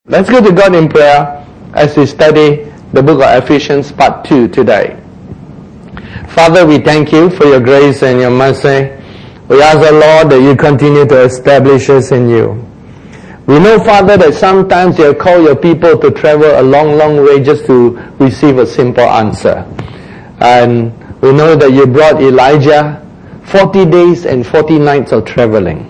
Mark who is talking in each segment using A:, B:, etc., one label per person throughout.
A: Let's go to God in prayer as we study the book of Ephesians part 2 today. Father, we thank you for your grace and your mercy. We ask the Lord that you continue to establish us in you. We know, Father, that sometimes you call your people to travel a long, long way just to receive a simple answer. And we know that you brought Elijah 40 days and 40 nights of traveling,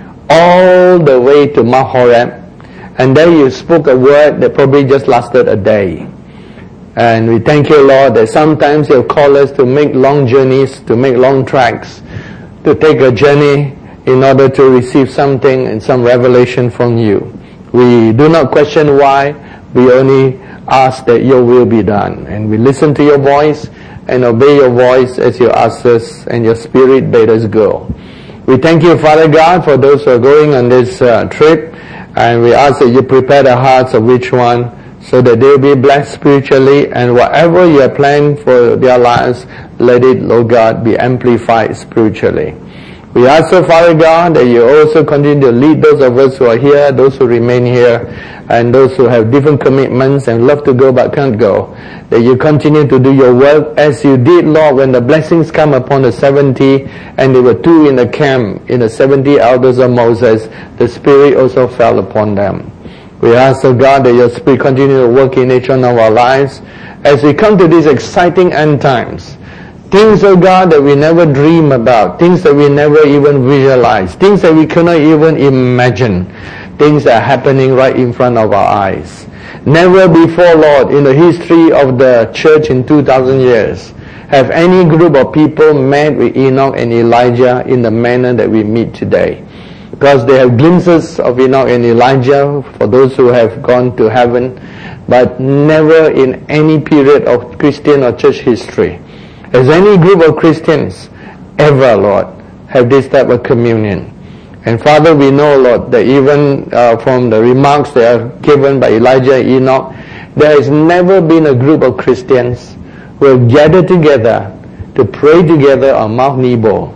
A: all the way to Mount Horeb. And there you spoke a word that probably just lasted a day. And we thank you, Lord, that sometimes you call us to make long journeys, to make long treks, to take a journey in order to receive something and some revelation from you. We do not question why, we only ask that your will be done. And we listen to your voice and obey your voice as you ask us and your Spirit bade us go. We thank you, Father God, for those who are going on this trip. And we ask that you prepare the hearts of each one so that they will be blessed spiritually, and whatever you have planned for their lives, let it, Lord God, be amplified spiritually. We ask, Father God, that you also continue to lead those of us who are here, those who remain here, and those who have different commitments and love to go but can't go, that you continue to do your work as you did, Lord, when the blessings come upon the 70, and there were 2 in the camp, in the 70 elders of Moses, the Spirit also fell upon them. We ask, God, that your Spirit continue to work in each one of our lives as we come to these exciting end times. Things, oh God, that we never dream about, things that we never even visualize, things that we cannot even imagine, things that are happening right in front of our eyes. Never before, Lord, in the history of the church in 2,000 years, have any group of people met with Enoch and Elijah in the manner that we meet today. Because they have glimpses of Enoch and Elijah for those who have gone to heaven, but never in any period of Christian or church history has any group of Christians ever, Lord, have this type of communion. And Father, we know, Lord, that even from the remarks that are given by Elijah and Enoch, there has never been a group of Christians who have gathered together to pray together on Mount Nebo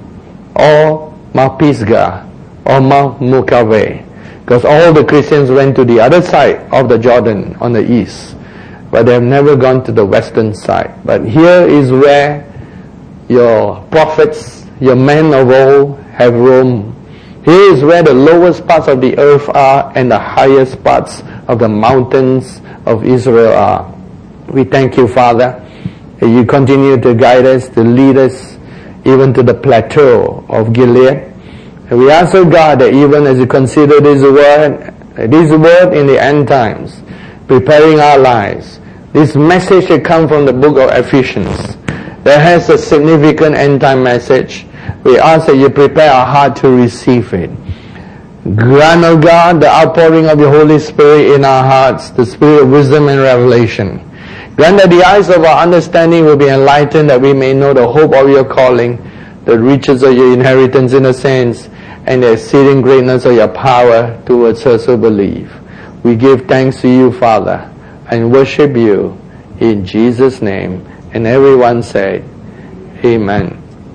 A: or Mount Pisgah or Mount Mukave. Because all the Christians went to the other side of the Jordan on the east, but they have never gone to the western side. But here is where your prophets, your men of old have roamed. Here is where the lowest parts of the earth are and the highest parts of the mountains of Israel are. We thank you, Father, that you continue to guide us, to lead us even to the plateau of Gilead. And we ask, oh God, that even as you consider this word in the end times, preparing our lives, this message should come from the book of Ephesians that has a significant end time message. We ask that you prepare our heart to receive it. Grant, O God, the outpouring of your Holy Spirit in our hearts, the spirit of wisdom and revelation. Grant that the eyes of our understanding will be enlightened, that we may know the hope of your calling, the riches of your inheritance in the saints, and the exceeding greatness of your power towards us who believe. We give thanks to you, Father, and worship you in Jesus' name. And everyone said, Amen.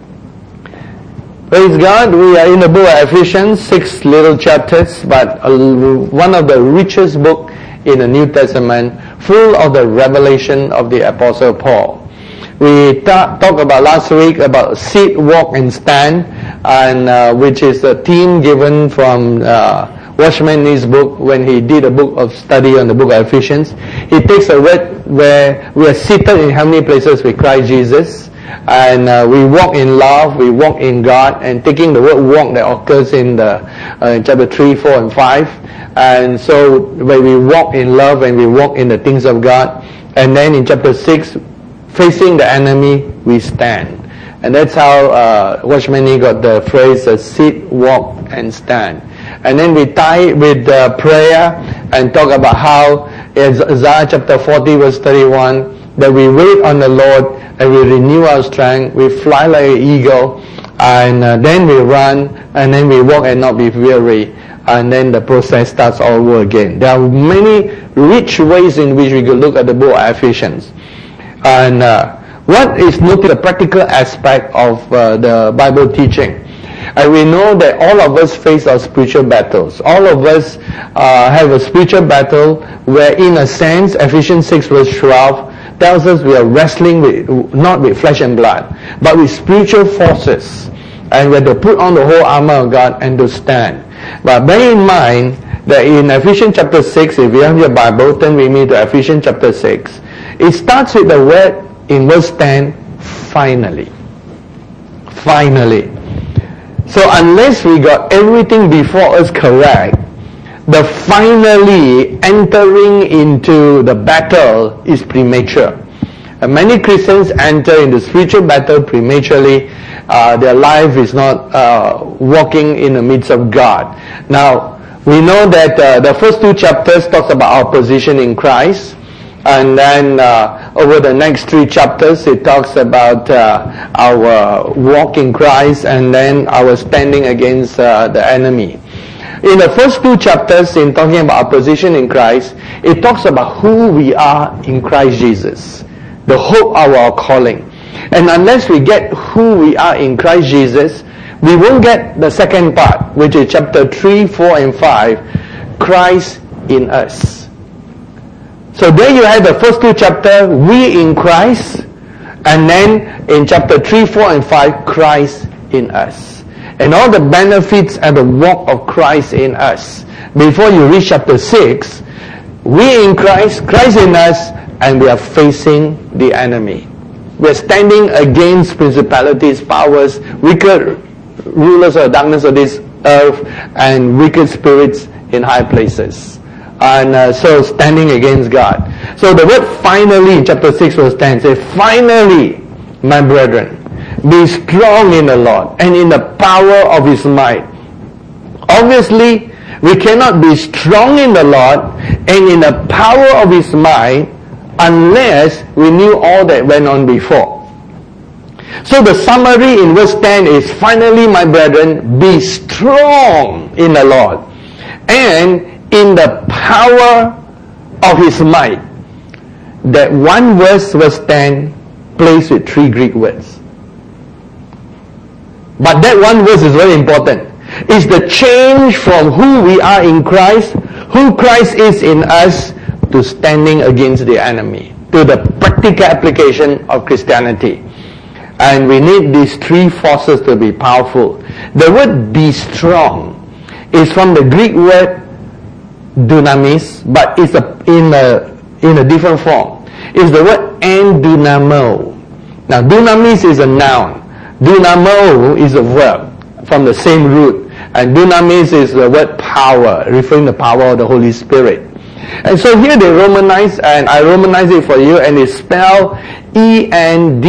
A: Praise God. We are in the book of Ephesians, 6 little chapters, but one of the richest book in the New Testament, full of the revelation of the Apostle Paul. We talked about last week about sit, walk, and stand, and which is a theme given from Watchman Nee's book when he did a book of study on the book of Ephesians. He takes a word where we are seated in heavenly places with Christ Jesus, and we walk in love, we walk in God, and taking the word walk that occurs in the chapter 3, 4, and 5. And so when we walk in love and we walk in the things of God, and then in chapter 6, facing the enemy, we stand. And that's how Watchman Nee got the phrase sit, walk, and stand. And then we tie it with prayer and talk about how in Isaiah chapter 40 verse 31 that we wait on the Lord and we renew our strength, we fly like an eagle, and then we run, and then we walk and not be weary, and then the process starts all over again. There are many rich ways in which we could look at the book of Ephesians. And what is noted the practical aspect of the Bible teaching? And we know that all of us face our spiritual battles. All of us have a spiritual battle where, in a sense, Ephesians 6 verse 12 tells us we are wrestling not with flesh and blood, but with spiritual forces. And we have to put on the whole armor of God and to stand. But bear in mind that in Ephesians chapter 6, if you have your Bible, turn with me to Ephesians chapter 6. It starts with the word in verse 10, finally. Finally. So unless we got everything before us correct, the finally entering into the battle is premature. And many Christians enter into spiritual battle prematurely. Their life is not walking in the midst of God. Now, we know that the first 2 chapters talks about our position in Christ. And then over the next 3 chapters, it talks about our walk in Christ and then our standing against the enemy. In the first 2 chapters, in talking about our position in Christ, it talks about who we are in Christ Jesus, the hope of our calling. And unless we get who we are in Christ Jesus, we won't get the second part, which is chapter 3, 4, and 5, Christ in us. So there you have the first 2 chapters, we in Christ, and then in chapter 3, 4, and 5, Christ in us. And all the benefits and the walk of Christ in us. Before you reach chapter 6, we in Christ, Christ in us, and we are facing the enemy. We are standing against principalities, powers, wicked rulers of darkness of this earth, and wicked spirits in high places. And so standing against God. So the word finally in chapter 6 verse 10 says, finally, my brethren, be strong in the Lord and in the power of His might. Obviously, we cannot be strong in the Lord and in the power of His might unless we knew all that went on before. So the summary in verse 10 is, finally, my brethren, be strong in the Lord and in the power of His might. That one verse 10, plays with 3 Greek words. But that one verse is very important. It's the change from who we are in Christ, who Christ is in us, to standing against the enemy, to the practical application of Christianity. And we need these 3 forces to be powerful. The word be strong is from the Greek word dunamis, but it's in a different form. It's the word endunamo. Now, dunamis is a noun. Dunamo is a verb from the same root. And dunamis is the word power, referring to the power of the Holy Spirit. And so here they Romanize, and I Romanize it for you, and it's spelled Endunamo,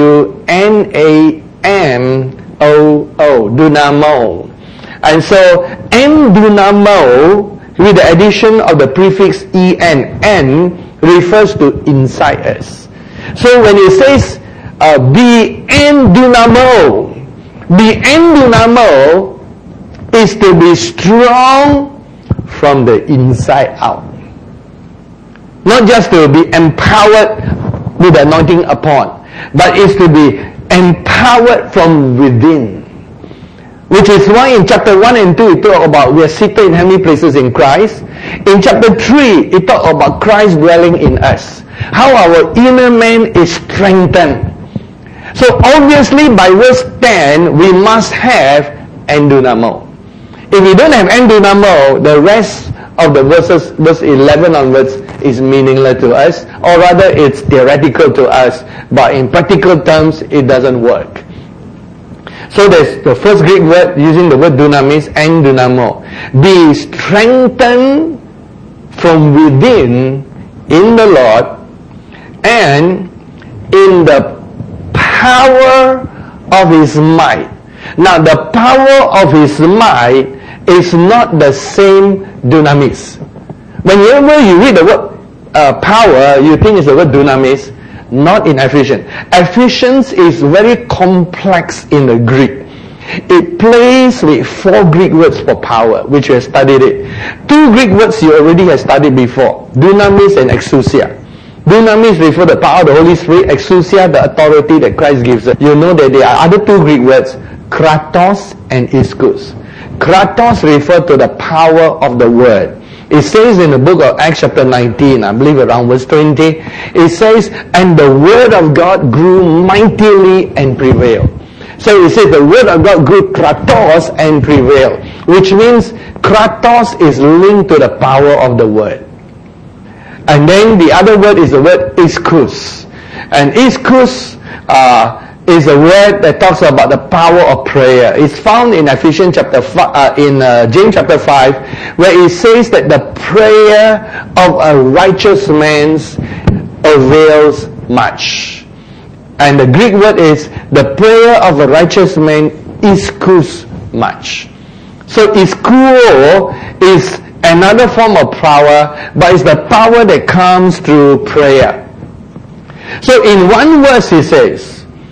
A: dunamo. And so endunamo, with the addition of the prefix en, refers to inside us. So when it says be endunamo is to be strong from the inside out. Not just to be empowered with the anointing upon, but it's to be empowered from within. Which is why in chapter 1 and 2 it talks about we are seated in heavenly places in Christ. In chapter 3 it talks about Christ dwelling in us. How our inner man is strengthened. So obviously by verse 10 we must have endunamo. If we don't have endunamo, the rest of the verses, verse 11 onwards, is meaningless to us, or rather it's theoretical to us, but in practical terms it doesn't work. So there's the first Greek word using the word dunamis, endunamo. Be strengthened from within in the Lord and in the power of His might. Now the power of His might is not the same dunamis. Whenever you read the word power, you think it's the word dunamis. Not in Ephesians. Ephesians is very complex in the Greek. It plays with 4 Greek words for power, which we have studied it. 2 Greek words you already have studied before, dunamis and exousia. Dunamis refers to the power of the Holy Spirit, exousia the authority that Christ gives us. You know that there are other 2 Greek words, Kratos and ischus. Kratos refers to the power of the word. It says in the book of Acts chapter 19, I believe around verse 20, it says, and the word of God grew mightily and prevailed. So it says the word of God grew Kratos and prevailed, which means Kratos is linked to the power of the word. And then the other word is the word ischus. And ischus is a word that talks about the power of prayer. It's found in Ephesians chapter 5, James chapter 5, where it says that the prayer of a righteous man avails much. And the Greek word is the prayer of a righteous man ischus much. So iskuo is another form of power, but it's the power that comes through prayer. So in one verse he says,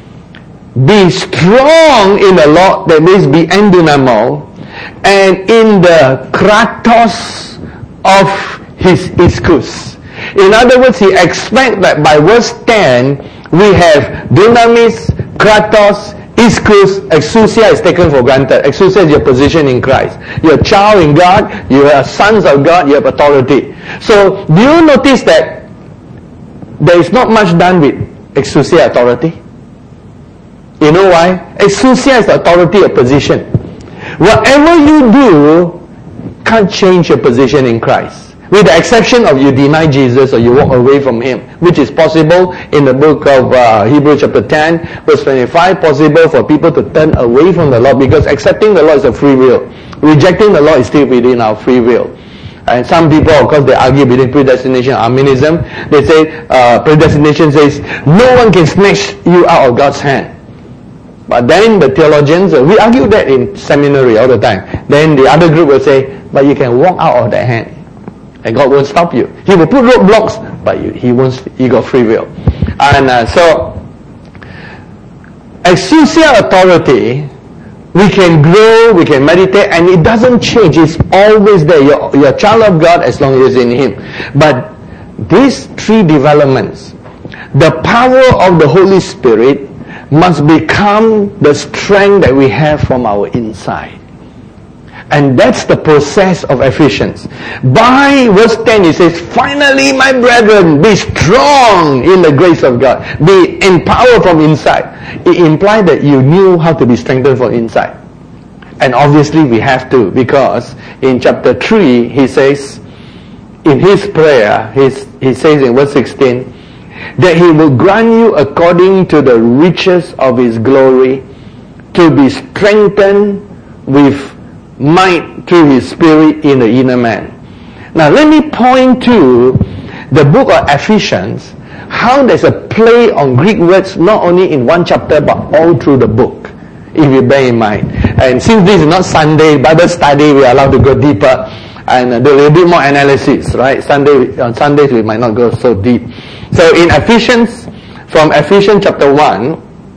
A: be strong in the Lord, that means be endunamo, and in the kratos of his ischus. In other words, he expects that by verse 10, we have dunamis, kratos, ischus. Exousia is taken for granted. Exousia is your position in Christ. You're a child in God, you are sons of God, you have authority. So, do you notice that there is not much done with exousia authority? You know why? Exousia is the authority of position. Whatever you do can't change your position in Christ. With the exception of you deny Jesus or you walk away from Him, which is possible in the book of Hebrews chapter 10, verse 25, possible for people to turn away from the Lord, because accepting the Lord is a free will. Rejecting the Lord is still within our free will. And some people, of course, they argue between predestination and Arminianism. They say predestination says no one can snatch you out of God's hand. But then the theologians, we argue that in seminary all the time. Then the other group will say, but you can walk out of that hand. And God won't stop you. He will put roadblocks, but you got free will. And so, exousia authority, we can grow, we can meditate, and it doesn't change. It's always there. You're a child of God as long as you're in Him. But these three developments, the power of the Holy Spirit must become the strength that we have from our inside. And that's the process of Ephesians. By verse 10 it says, finally my brethren, be strong in the grace of God. Be empowered from inside. It implied that you knew how to be strengthened from inside. And obviously we have to, because in chapter 3 he says, in his prayer, he says in verse 16, that He will grant you according to the riches of His glory to be strengthened with might through His Spirit in the inner man. Now let me point to the book of Ephesians, how there's a play on Greek words not only in one chapter but all through the book, if you bear in mind. And since this is not Sunday Bible study, we are allowed to go deeper and do a little bit more analysis, right? On Sundays we might not go so deep. So in Ephesians, from Ephesians chapter 1,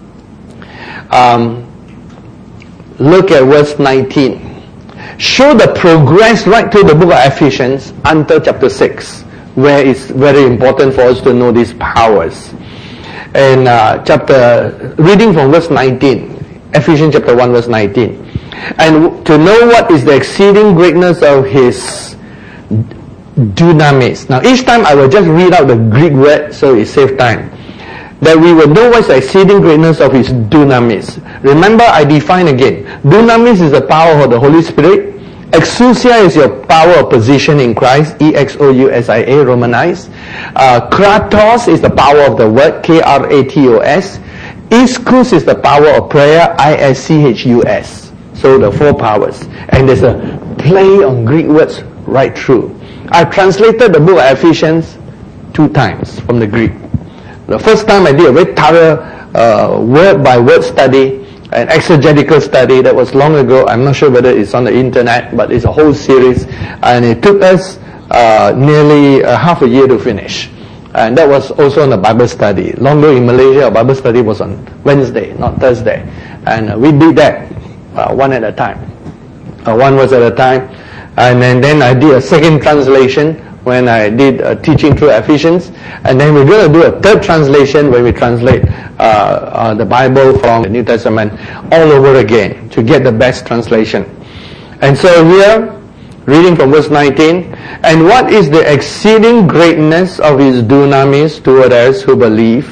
A: look at verse 19. Show the progress right through the book of Ephesians until chapter 6, where it's very important for us to know these powers. And reading from verse 19, Ephesians chapter 1 verse 19. And to know what is the exceeding greatness of His dunamis. Now each time I will just read out the Greek word so it saves time. That we will know what is the exceeding greatness of His dunamis. Remember, I define again. Dunamis is the power of the Holy Spirit. Exousia is your power of position in Christ. E-X-O-U-S-I-A, Romanized. Kratos is the power of the word. K-R-A-T-O-S. Ischus is the power of prayer. I-S-C-H-U-S. So the four powers. And there's a play on Greek words right through. I translated the book of Ephesians 2 times from the Greek. The first time I did a very thorough word by word study, an exegetical study. That was long ago. I'm not sure whether it's on the internet, but it's a whole series. And it took us nearly half a year to finish. And that was also on a Bible study. Long ago in Malaysia, a Bible study was on Wednesday, not Thursday. And we did that one at a time. One verse at a time. And then I did a second translation when I did teaching through Ephesians. And then we're going to do a third translation when we translate the Bible from the New Testament all over again to get the best translation. And so here, reading from verse 19, and what is the exceeding greatness of his dunamis toward us who believe,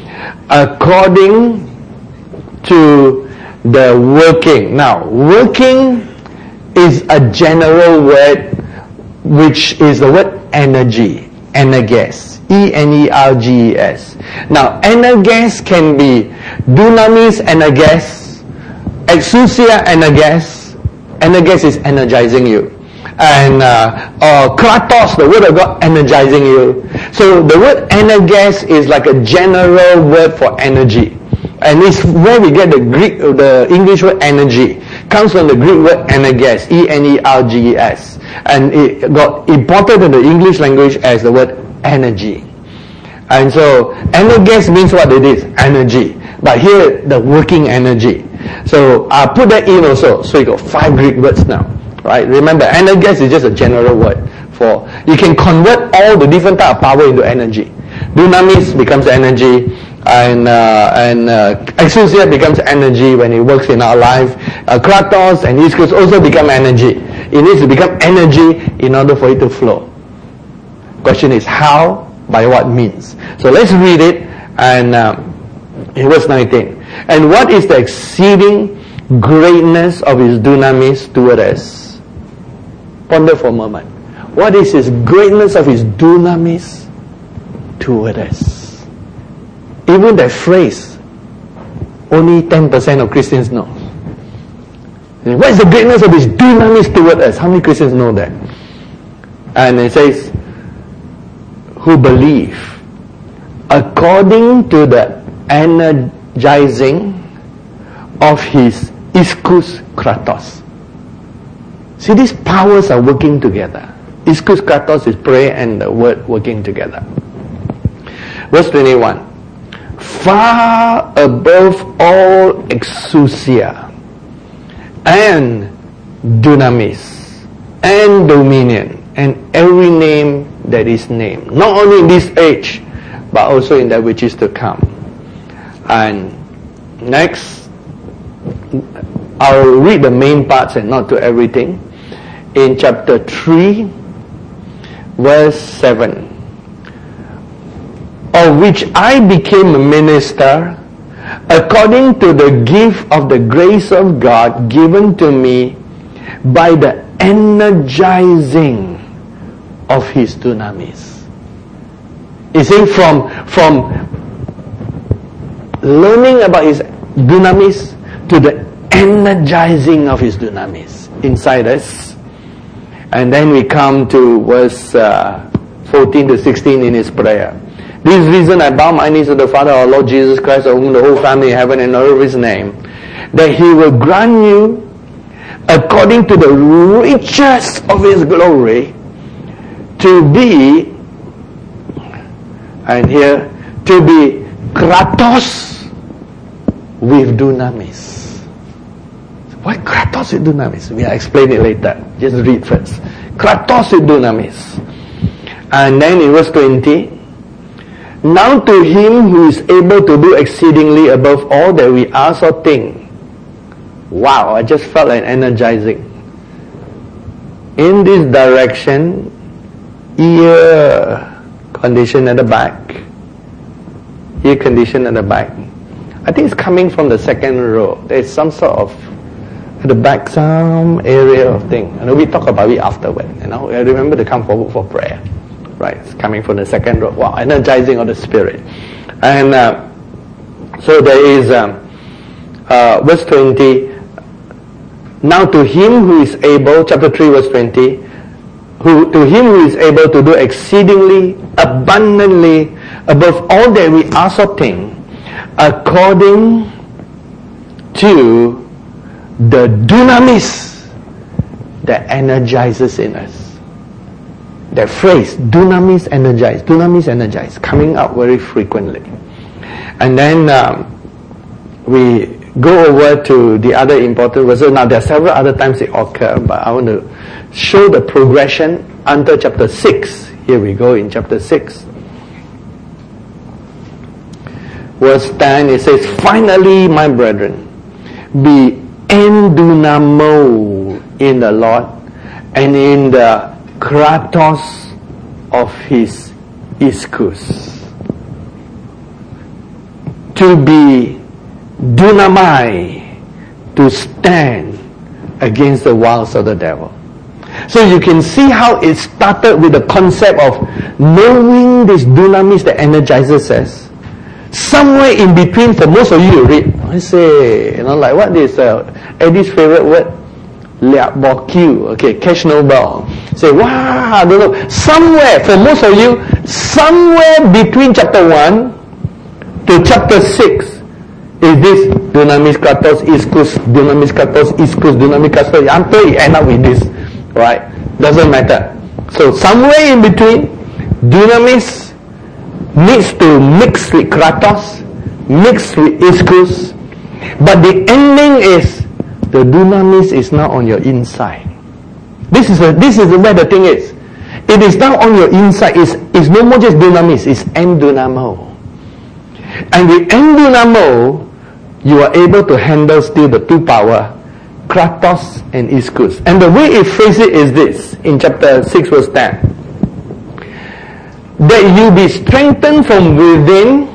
A: according to the working. Now, working is a general word which is the word energy, energes, E-N-E-R-G-E-S. Now, energes can be dunamis energes, exousia energes. Energes is energizing you. And kratos, the word of God, energizing you. So the word energes is like a general word for energy. And it's where we get the English word energy. Comes from the Greek word energes, E-N-E-R-G-E-S. And it got imported in the English language as the word energy. And so energes means what it is, energy. But here, the working energy. So I put that in also. So you got 5 Greek words now. Right? Remember, energes is just a general word for, you can convert all the different type of power into energy. Dunamis becomes energy, and exousia becomes energy when it works in our life. Kratos and ischus also become energy. It needs to become energy in order for it to flow. Question is how? By what means? So let's read it, and in verse 19. And what is the exceeding greatness of his dunamis toward us? Ponder for a moment. What is his greatness of his dunamis toward us? Even that phrase, only 10% of Christians know. What is the greatness of his dunamis toward us? How many Christians know that? And it says, who believe according to the energizing of his ischus kratos. See, these powers are working together. Ischus kratos is prayer and the word working together. Verse 21. Far above all exousia and dunamis and dominion and every name that is named. Not only in this age, but also in that which is to come. And next, I'll read the main parts and not to everything. In chapter 3, verse 7, of which I became a minister according to the gift of the grace of God given to me by the energizing of his dunamis. You see, from learning about his dunamis to the energizing of his dunamis inside us. And then we come to verse 14 to 16 in his prayer. This reason I bow my knees to the Father, our Lord Jesus Christ, of whom the whole family in heaven and earth is named, that he will grant you, according to the riches of his glory, to be, and here, to be kratos with dunamis. What kratos with dunamis? We'll explain it later. Just read first. Kratos with dunamis. And then in verse 20, now to him who is able to do exceedingly above all that we ask or think. Wow, I just felt like energizing. In this direction, ear condition at the back. Ear condition at the back. I think it's coming from the second row. There's some sort of at the back, some area of thing. And we talk about it afterward. I remember to come forward for prayer. Right, it's coming from the second row. Wow, energizing of the Spirit. And so there is verse 20. Now to him who is able, chapter 3 verse 20, to him who is able to do exceedingly abundantly above all that we ask or think, according to the dunamis that energizes in us. That phrase, dunamis energize, coming up very frequently. And then we go over to the other important verses. Now there are several other times they occur, but I want to show the progression until chapter 6. Here we go in chapter 6. verse 10, it says, finally, my brethren, be endunamo in the Lord and in the kratos of his ischus. To be dunamai, to stand against the wiles of the devil. So you can see how it started with the concept of knowing this dunamis that energizes us. Somewhere in between, for most of you read, I say, like what is Eddie's favorite word? Liap bo Q. Okay, catch no ball. Say, wow, I don't know. Somewhere, for most of you, somewhere between chapter 1 to chapter 6 is this dunamis kratos ischus, dunamis kratos ischus, dunamis kratos, until you end up with this. Right? Doesn't matter. So somewhere in between, dunamis needs to mix with kratos, mix with ischus, but the ending is the dunamis is now on your inside. This is where the thing is. It is now on your inside. It's no more just dunamis, it's endunamo. And with endunamo, you are able to handle still the two power, kratos and ischus. And the way it phrases it is this, in chapter 6 verse 10. That you be strengthened from within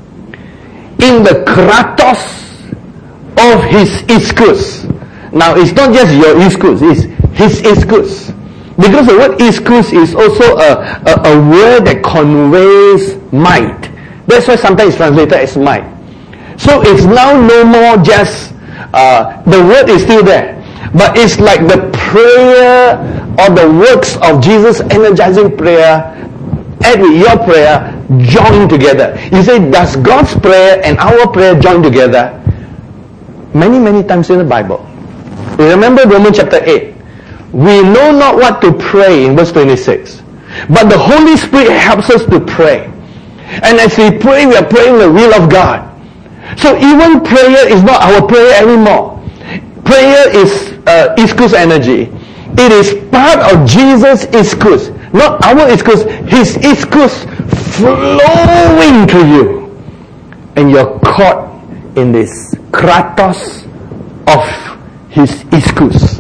A: in the kratos of his ischus. Now it's not just your ischus, it's his ischus. Because the word ischus is also a word that conveys might. That's why sometimes it's translated as might. So it's now no more just, the word is still there, but it's like the prayer or the works of Jesus energizing prayer and with your prayer join together. You say, does God's prayer and our prayer join together? Many, many times in the Bible. Remember Romans chapter 8. We know not what to pray in verse 26. But the Holy Spirit helps us to pray. And as we pray, we are praying the will of God. So even prayer is not our prayer anymore. Prayer is ischus energy. It is part of Jesus' ischus. Not our ischus, his ischus flowing to you. And you're caught in this kratos of his ischus.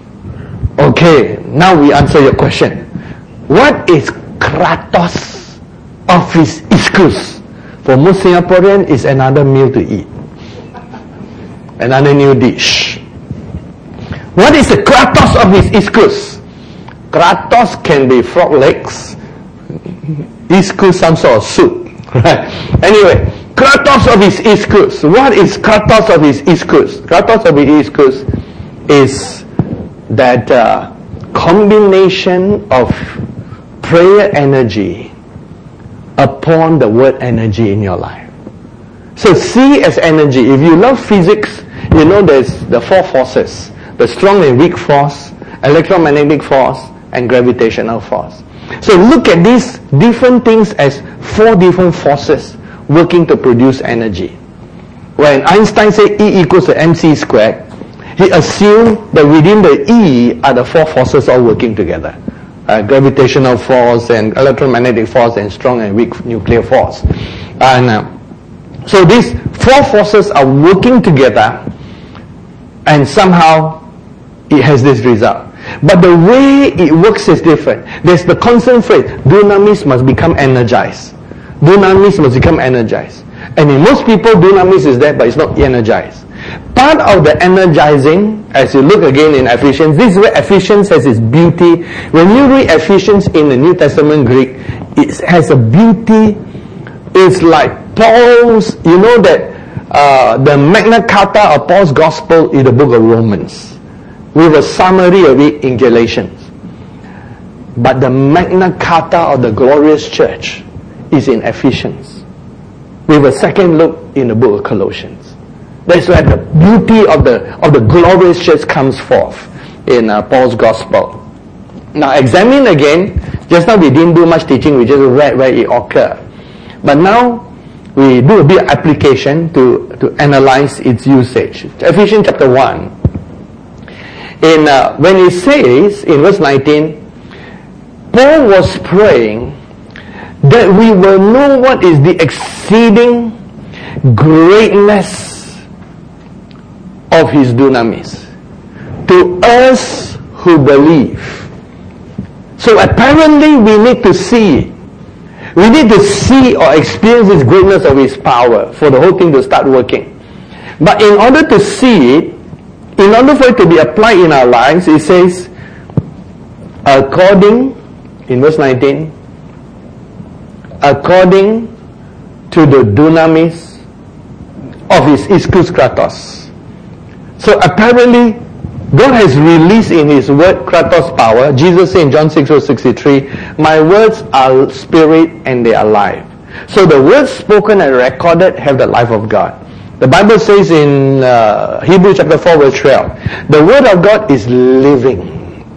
A: Okay, now we answer your question. What is kratos of his ischus? For most Singaporeans, it's another meal to eat. Another new dish. What is the kratos of his ischus? Kratos can be frog legs. Ischus, some sort of soup. Right? Anyway, kratos of his ischus. What is kratos of his ischus? Kratos of his ischus is that combination of prayer energy upon the word energy in your life. So C as energy. If you love physics, you know there's the four forces. The strong and weak force, electromagnetic force, and gravitational force. So look at these different things as four different forces working to produce energy. When Einstein said E equals to mc squared, he assumed that within the E are the four forces all working together. Gravitational force and electromagnetic force and strong and weak nuclear force. And so these four forces are working together, and somehow it has this result. But the way it works is different. There's the constant phrase, dunamis must become energized. Dunamis must become energized. And in most people, dunamis is there, but it's not energized. Part of the energizing, as you look again in Ephesians, this is where Ephesians has its beauty. When you read Ephesians in the New Testament Greek, it has a beauty. It's like Paul's, you know that the Magna Carta of Paul's Gospel is the book of Romans, with a summary of it in Galatians. But the Magna Carta of the glorious church is in Ephesians, with a second look in the book of Colossians. That's where the beauty of the glorious church comes forth in Paul's Gospel. Now examine again. Just now we didn't do much teaching, we just read where it occurred. But now we do a bit of application to analyze its usage. Ephesians chapter 1. When it says in verse 19, Paul was praying that we will know what is the exceeding greatness of his dunamis to us who believe. So apparently we need to see it. We need to see or experience this greatness of his power for the whole thing to start working. But in order to see it, in order for it to be applied in our lives, it says, according, in verse 19, according to the dunamis of his ischus kratos. So apparently, God has released in his word kratos power. Jesus said in John 6 verse 63, my words are spirit and they are life. So the words spoken and recorded have the life of God. The Bible says in Hebrews chapter 4 verse 12, the word of God is living,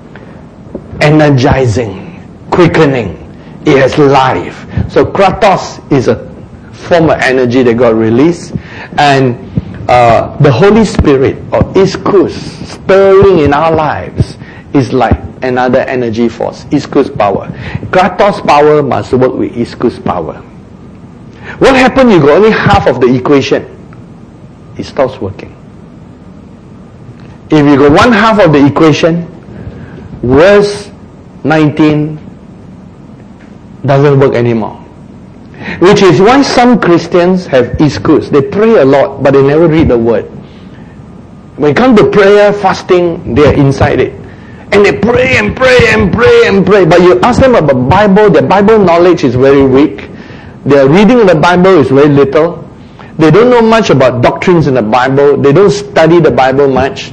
A: energizing, quickening. It has life. So kratos is a form of energy that God released, and the Holy Spirit or ischus stirring in our lives is like another energy force, ischus power. Kratos power must work with ischus power. What happened? You got only half of the equation. It stops working. If you got one half of the equation, verse 19 doesn't work anymore. Which is why some Christians have ischus. They pray a lot, but they never read the word. When it comes to prayer, fasting, they are inside it. And they pray and pray and pray and pray. But you ask them about Bible, their Bible knowledge is very weak. Their reading of the Bible is very little. They don't know much about doctrines in the Bible. They don't study the Bible much.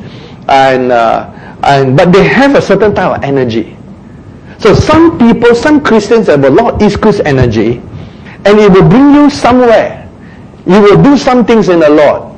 A: But they have a certain type of energy. So some people, some Christians have a lot of ischus energy, and it will bring you somewhere. You will do some things in the Lord,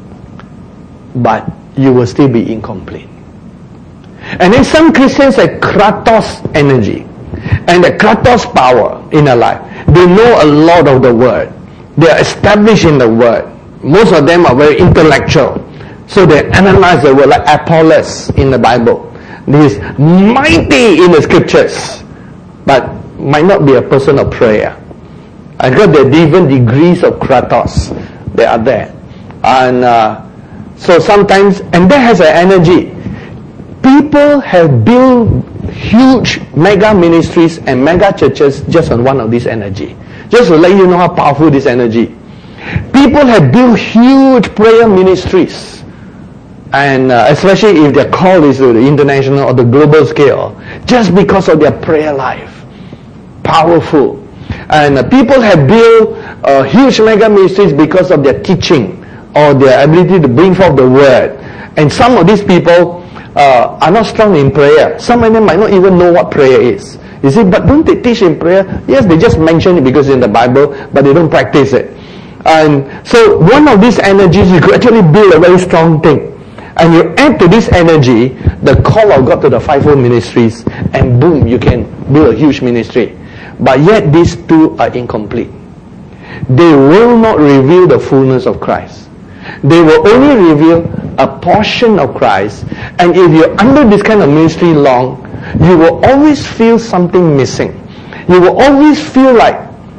A: but you will still be incomplete. And then some Christians have kratos energy and the kratos power in their life. They know a lot of the word. They are established in the word. Most of them are very intellectual. So they analyze the word, like Apollos in the Bible. He is mighty in the scriptures, but might not be a person of prayer. I got the different degrees of kratos. They are there. And so sometimes, and that has an energy. People have built huge mega ministries and mega churches just on one of this energy. Just to let you know how powerful this energy. People have built huge prayer ministries. And especially if their call is to the international or the global scale, just because of their prayer life. Powerful. And people have built huge mega ministries because of their teaching or their ability to bring forth the word. And some of these people are not strong in prayer. Some of them might not even know what prayer is. You see, but don't they teach in prayer? Yes, they just mention it because it's in the Bible, but they don't practice it. And so one of these energies, you could actually build a very strong thing. And you add to this energy the call of God to the fivefold ministries, and boom, you can build a huge ministry. But yet these two are incomplete. They will not reveal the fullness of Christ. They will only reveal a portion of Christ. And if you're under this kind of ministry long, you will always feel something missing. You will always feel like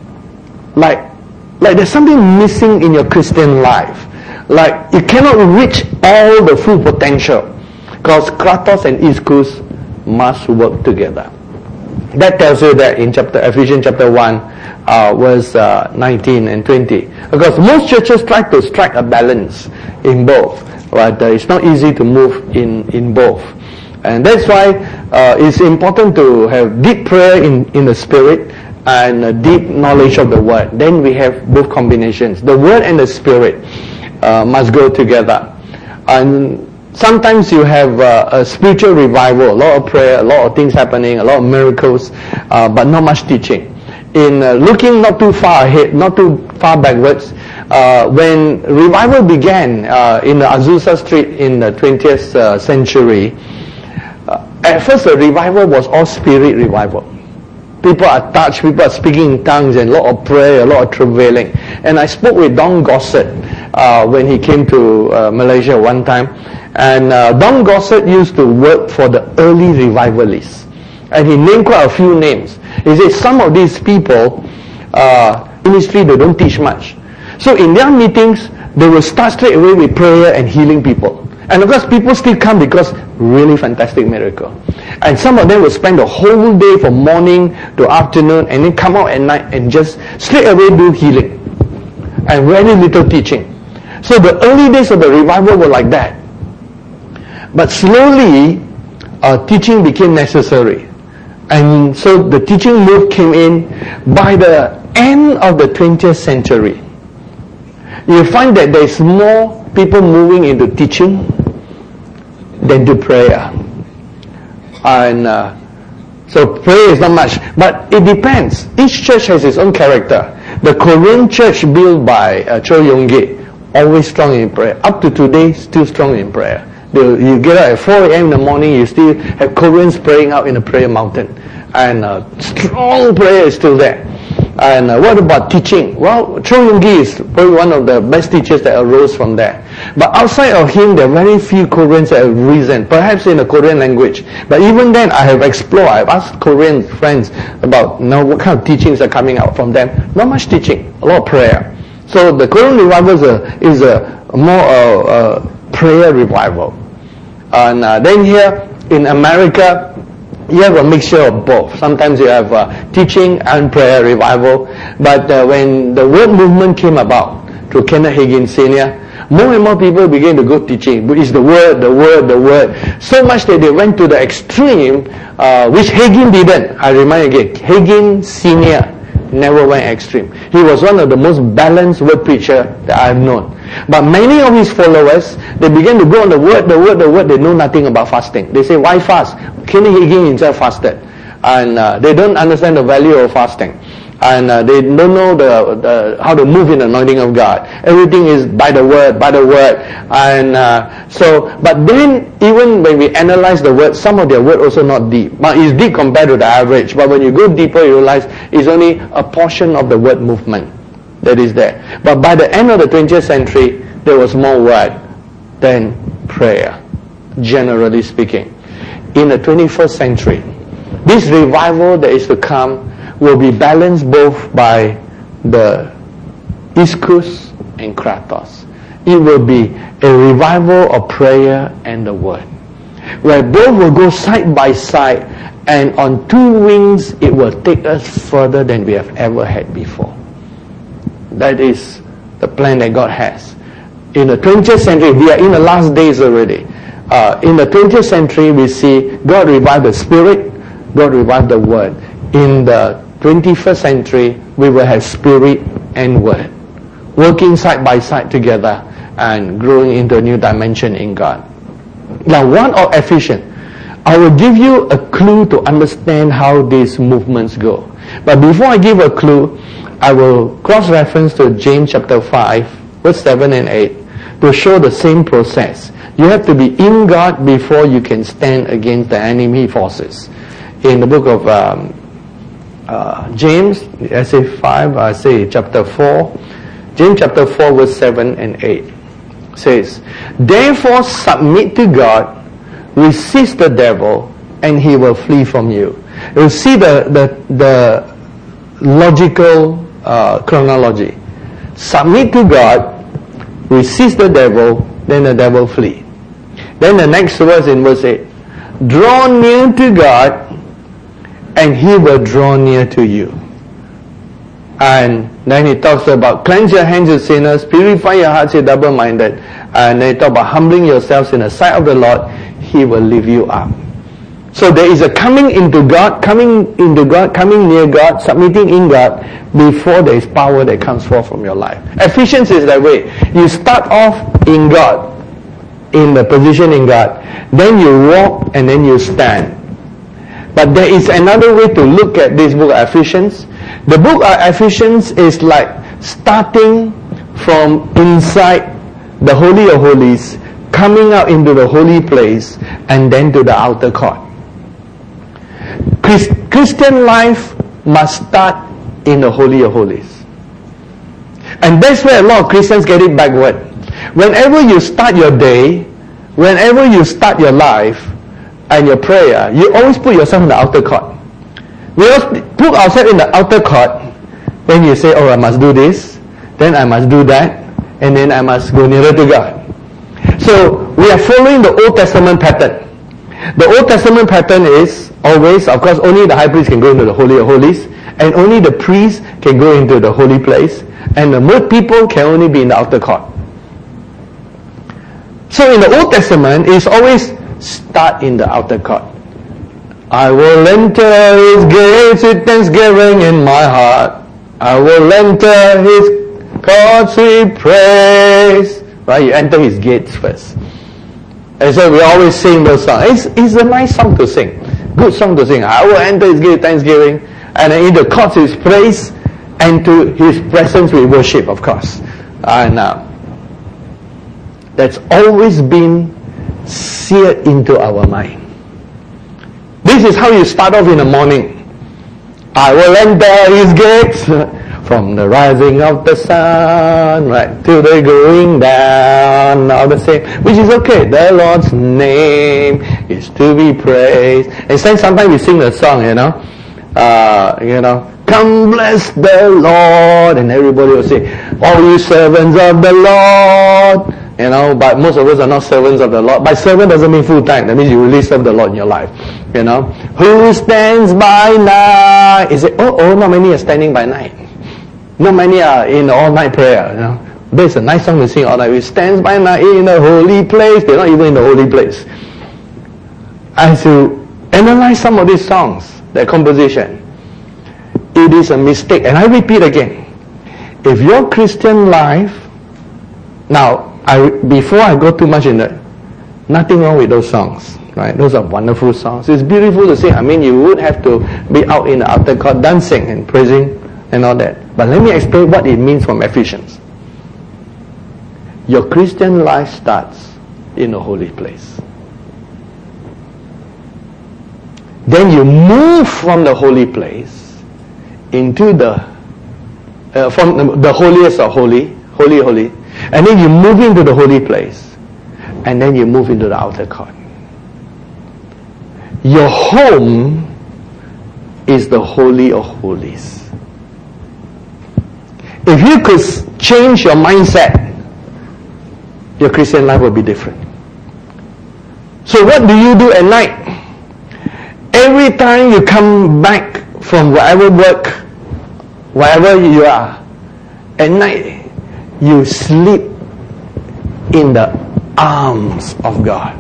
A: there's something missing in your Christian life. Like you cannot reach all the full potential, because kratos and ischus must work together. That tells you that in Ephesians chapter 1, verse 19 and 20. Because most churches try to strike a balance in both, but it's not easy to move in both. And that's why it's important to have deep prayer in the Spirit and a deep knowledge of the Word. Then we have both combinations. The Word and the Spirit must go together. And sometimes you have a spiritual revival, a lot of prayer, a lot of things happening, a lot of miracles, but not much teaching. In looking not too far ahead, not too far backwards, when revival began in the Azusa Street in the 20th century, at first the revival was all spirit revival. People are touched, people are speaking in tongues, and a lot of prayer, a lot of travailing. And I spoke with Don Gossett when he came to Malaysia one time. And Don Gossett used to work for the early revivalists. And he named quite a few names. He said some of these people, ministry, they don't teach much. So in their meetings, they will start straight away with prayer and healing people. And of course, people still come because really fantastic miracle. And some of them will spend the whole day from morning to afternoon and then come out at night and just straight away do healing. And very little teaching. So the early days of the revival were like that. But slowly, teaching became necessary. And so the teaching move came in. By the end of the 20th century, you find that there's more people moving into teaching than to prayer. And so prayer is not much. But it depends. Each church has its own character. The Korean church built by Cho Yong-gi, always strong in prayer. Up to today, still strong in prayer. You get up at 4 a.m. in the morning, you still have Koreans praying out in the prayer mountain. And strong prayer is still there. And what about teaching? Well, Cho Yong-gi is probably one of the best teachers that arose from there. But outside of him, there are very few Koreans that have risen, perhaps in the Korean language. But even then, I have explored, I've asked Korean friends about what kind of teachings are coming out from them. Not much teaching, a lot of prayer. So the Korean revival is a more prayer revival. And then here in America, you have a mixture of both. Sometimes you have teaching and prayer revival. But when the word movement came about through Kenneth Hagin Sr., more and more people began to go teaching. It's the word, the word, the word. So much that they went to the extreme, which Hagin didn't. I remind you again, Hagin Sr. never went extreme. He was one of the most balanced word preacher that I've known. But many of his followers, they began to go on the word, the word, the word. They know nothing about fasting. They say, why fast? Kenneth Hagin himself fasted. And they don't understand the value of fasting. And they don't know the how to move in the anointing of God. Everything is by the word, by the word. And but then even when we analyze the word, some of their word also not deep. But it's deep compared to the average. But when you go deeper, you realize it's only a portion of the word movement that is there. But by the end of the 20th century, there was more word than prayer, generally speaking. In the 21st century, this revival that is to come will be balanced both by the East Coast and Kratos. It will be a revival of prayer and the Word, where both will go side by side, and on two wings it will take us further than we have ever had before. That is the plan that God has. In the 20th century, we are in the last days already. In the 20th century, we see God revive the Spirit, God revive the Word. In the 21st century, we will have Spirit and Word working side by side together and growing into a new dimension in God. Now, one of Ephesians, I will give you a clue to understand how these movements go. But before I give a clue, I will cross-reference to James chapter 5, verse 7 and 8 to show the same process. You have to be in God before you can stand against the enemy forces. In the book of James, I say 5, I say chapter 4. James chapter 4 verse 7 and 8 says, therefore submit to God, resist the devil, and he will flee from you. You see the logical chronology. Submit to God, resist the devil, then the devil flee. Then the next verse in verse 8, draw near to God, and he will draw near to you. And then he talks about cleanse your hands, you sinners, purify your hearts, you double-minded. And then he talks about humbling yourselves in the sight of the Lord, he will lift you up. So there is a coming into God, coming near God, submitting in God, before there is power that comes forth from your life. Ephesians is that way. You start off in God, in the position in God. Then you walk and then you stand. But there is another way to look at this book of Ephesians. The book of Ephesians is like starting from inside the Holy of Holies, coming out into the holy place, and then to the outer court. Christian life must start in the Holy of Holies. And that's where a lot of Christians get it backward. Whenever you start your day, whenever you start your life and your prayer, you always put yourself in the outer court. We always put ourselves in the outer court when you say, oh, I must do this, then I must do that, and then I must go nearer to God. So we are following the Old Testament pattern. The Old Testament pattern is always, of course, only the high priest can go into the Holy of Holies, and only the priest can go into the holy place, and the most people can only be in the outer court. So in the Old Testament, it's always start in the outer court. I will enter his gates with thanksgiving in my heart. I will enter his courts with praise. Right? You enter his gates first. And so we always sing those songs. It's a nice song to sing. Good song to sing. I will enter his gate with thanksgiving. And in the courts with praise. And to his presence with worship, of course. And that's always been seared into our mind. This is how you start off in the morning. I will enter his gates from the rising of the sun, right, to the going down of the same, which is okay. The Lord's name is to be praised. And then sometimes we sing the song, come bless the Lord, and everybody will say, all you servants of the Lord. But most of us are not servants of the Lord. By servant doesn't mean full time. That means you really serve the Lord in your life. Who stands by night? You say, not many are standing by night. Not many are in all-night prayer. There's a nice song to sing all night. We stands by night in the holy place. They're not even in the holy place. As you analyze some of these songs, their composition, it is a mistake. And I repeat again, if your Christian life, now, before I go too much in that, nothing wrong with those songs, right? Those are wonderful songs. It's beautiful to sing. I mean, you would have to be out in the outer court dancing and praising and all that. But let me explain what it means from Ephesians. Your Christian life starts in a holy place. Then you move from the holy place into from the holiest of holy, and then you move into the holy place, and then you move into the outer court. Your home is the Holy of Holies. If you could change your mindset, your Christian life will be different. So what do you do at night? Every time you come back from whatever work, wherever you are, at night, you sleep in the arms of God.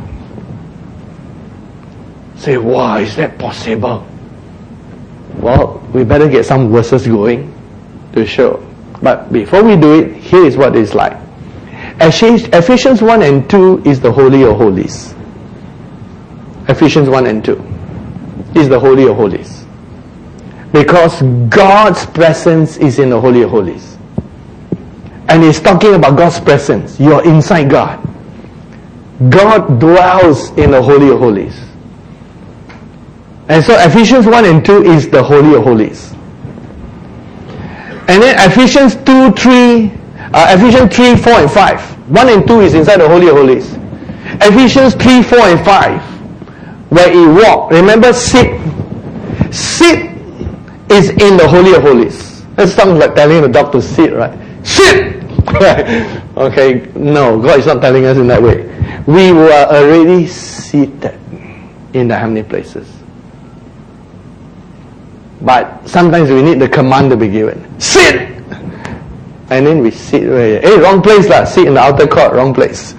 A: Say, wow, is that possible? Well, we better get some verses going to show. But before we do it, here is what it's like. Ephesians 1 and 2 is the Holy of Holies. Ephesians 1 and 2 is the Holy of Holies. Because God's presence is in the Holy of Holies. And it's talking about God's presence. You're inside God. God dwells in the Holy of Holies. And so Ephesians 1 and 2 is the Holy of Holies. And then Ephesians 3, 4 and 5. 1 and 2 is inside the Holy of Holies. Ephesians 3, 4 and 5, where he walked. Remember, sit. Sit is in the Holy of Holies. That sounds like telling the dog to sit, right? Sit! Okay, no, God is not telling us in that way. We were already seated in the heavenly places. But sometimes we need the command to be given. Sit! And then we sit right here. Hey, wrong place lah. Sit in the outer court, wrong place.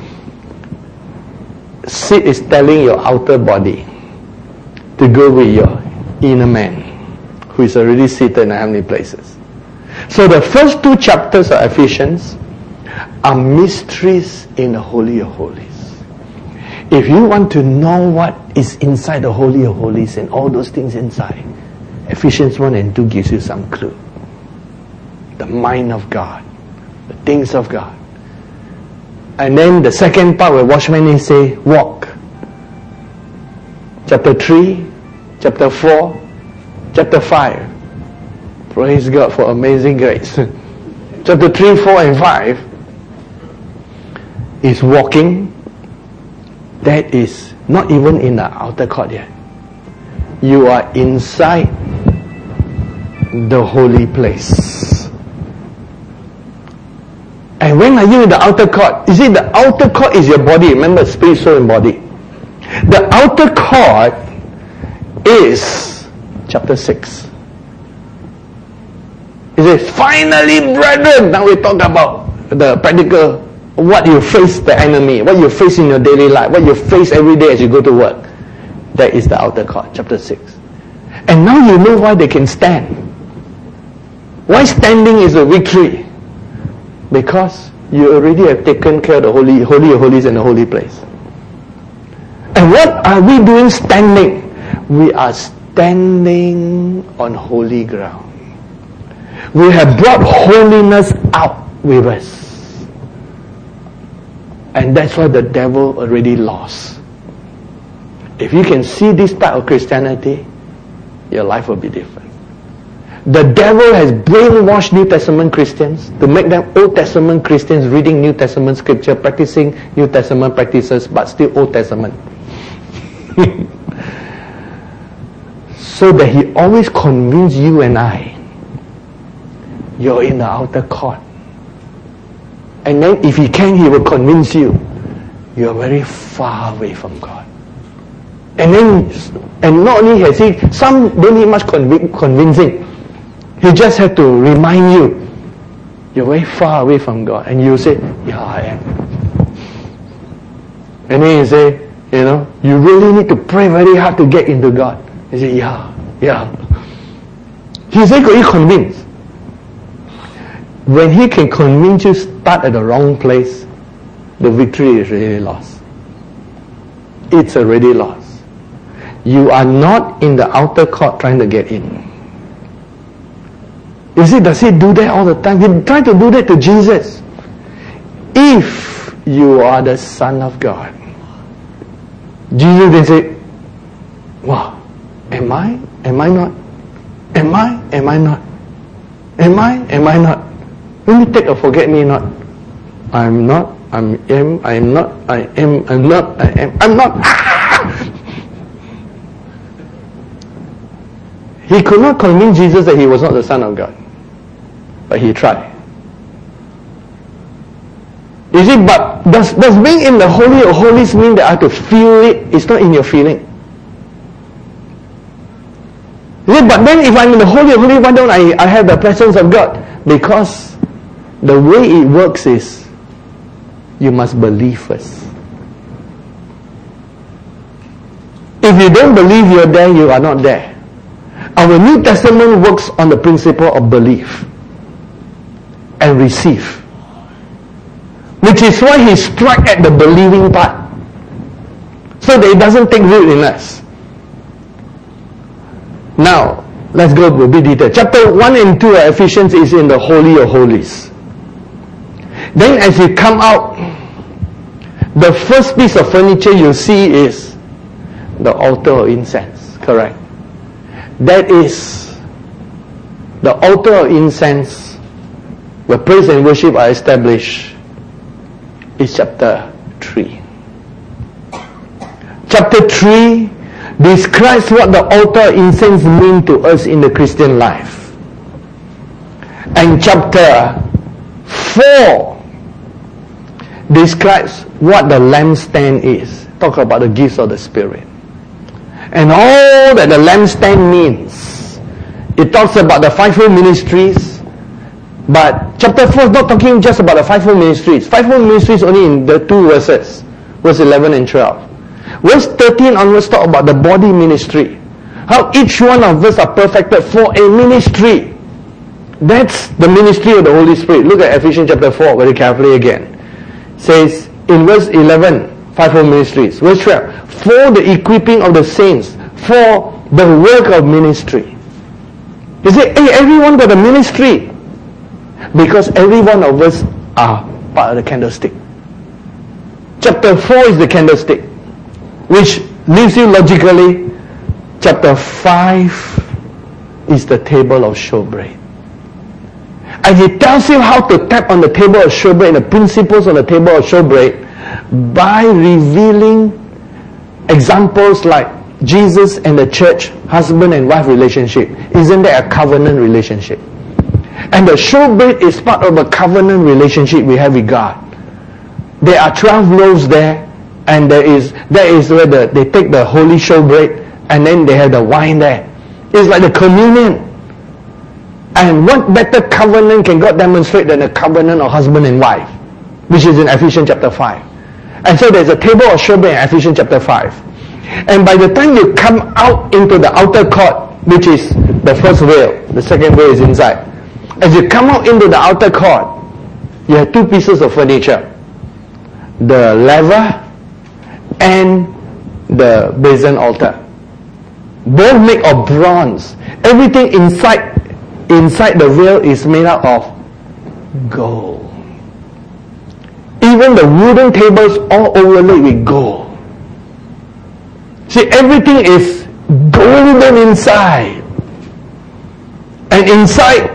A: Sit is telling your outer body to go with your inner man, who is already seated in the heavenly places. So the first 2 chapters of Ephesians are mysteries in the Holy of Holies. If you want to know what is inside the Holy of Holies and all those things inside, Ephesians 1 and 2 gives you some clue. The mind of God, the things of God. And then the second part where watchmen say, walk. Chapter 3, chapter 4, chapter 5. Praise God for amazing grace. Chapter 3, 4 and 5 is walking. That is not even in the outer court yet. You are inside the holy place. And when are you in the outer court? You see, the outer court is your body. Remember, spirit, soul, and body. The outer court is chapter 6. He says, finally, brethren, now we talk about the practical, what you face the enemy, what you face in your daily life, what you face every day as you go to work. That is the outer court, chapter 6. And now you know why they can stand. Why standing is a victory? Because you already have taken care of the holy of holies and the holy place. And what are we doing standing? We are standing on holy ground. We have brought holiness out with us. And that's why the devil already lost. If you can see this type of Christianity, your life will be different. The devil has brainwashed New Testament Christians to make them Old Testament Christians, reading New Testament scripture, practicing New Testament practices, but still Old Testament. So that he always convinces you and I, you're in the outer court. And then if he can, he will convince you, you're very far away from God. And not only has he, some don't need much convincing. He just had to remind you, you're very far away from God. And you say, yeah, I am. And then you say, you really need to pray very hard to get into God. You say, yeah. He's going to convince. When he can convince you start at the wrong place, the victory is really lost. It's already lost. You are not in the outer court trying to get in. Does he do that all the time? He tried to do that to Jesus. If you are the Son of God. Jesus then said, wow, am I? Am I not? Am I? Am I not? Am I? Am I not? Let me take a forget me not. I'm not, I am, I'm not, I am, I'm not, I am, I'm not. He could not convince Jesus that he was not the Son of God. But he tried. You see, but does being in the Holy of Holies mean that I have to feel it? It's not in your feeling. You see, but then if I'm in the Holy of Holies, why don't I have the presence of God? Because the way it works is, you must believe first. If you don't believe you're there, you are not there. Our New Testament works on the principle of belief and receive, which is why he struck at the believing part, so that it doesn't take root in us. Now, let's go to a bit detail. Chapter 1 and 2 of Ephesians is in the Holy of Holies. Then as you come out, the first piece of furniture you see is the altar of incense, correct? That is the altar of incense where praise and worship are established is chapter 3. Chapter 3 describes what the altar of incense means to us in the Christian life. And chapter 4 describes what the lampstand is. Talk about the gifts of the Spirit. And all that the lampstand means. It talks about the fivefold ministries. But chapter 4 is not talking just about the fivefold ministries. Fivefold ministries only in the 2 verses. Verse 11 and 12. Verse 13 onwards talk about the body ministry. How each one of us are perfected for a ministry. That's the ministry of the Holy Spirit. Look at Ephesians chapter 4 very carefully again. It says in verse 11, fivefold ministries. Verse 12, for the equipping of the saints, for the work of ministry. You say, hey, everyone got a ministry. Because every one of us are part of the candlestick. Chapter 4 is the candlestick, which leaves you logically. Chapter 5 is the table of showbread. And he tells you how to tap on the table of showbread and the principles on the table of showbread by revealing examples like Jesus and the church, husband and wife relationship. Isn't that a covenant relationship? And the showbread is part of a covenant relationship we have with God. There are 12 loaves there, and that is where they take the holy showbread, and then they have the wine there. It's like the communion. And what better covenant can God demonstrate than the covenant of husband and wife, which is in Ephesians chapter 5. And so there's a table of showbread in Ephesians chapter 5. And by the time you come out into the outer court, which is the first veil, the second veil is inside. As you come out into the outer court, you have two pieces of furniture. The laver and the brazen altar. Both made of bronze. Everything inside the veil is made out of gold. Even the wooden tables all overlaid with gold. See, everything is golden inside. And inside,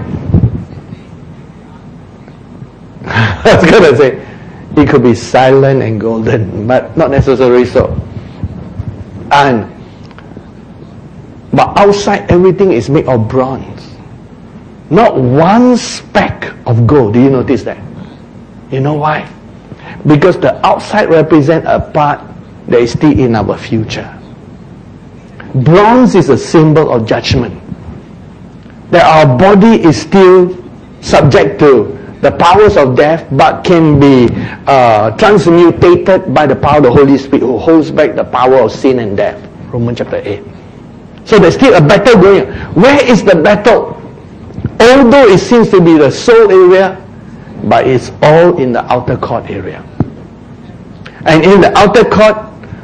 A: I was going to say, it could be silent and golden, but not necessarily so. But outside, everything is made of bronze. Not one speck of gold. Do you notice that? You know why? Because the outside represents a part that is still in our future. Bronze is a symbol of judgment. That our body is still subject to the powers of death, but can be transmutated by the power of the Holy Spirit, who holds back the power of sin and death. Romans chapter 8. So there's still a battle going on. Where is the battle? Although it seems to be the soul area, but it's all in the outer court area. And in the outer court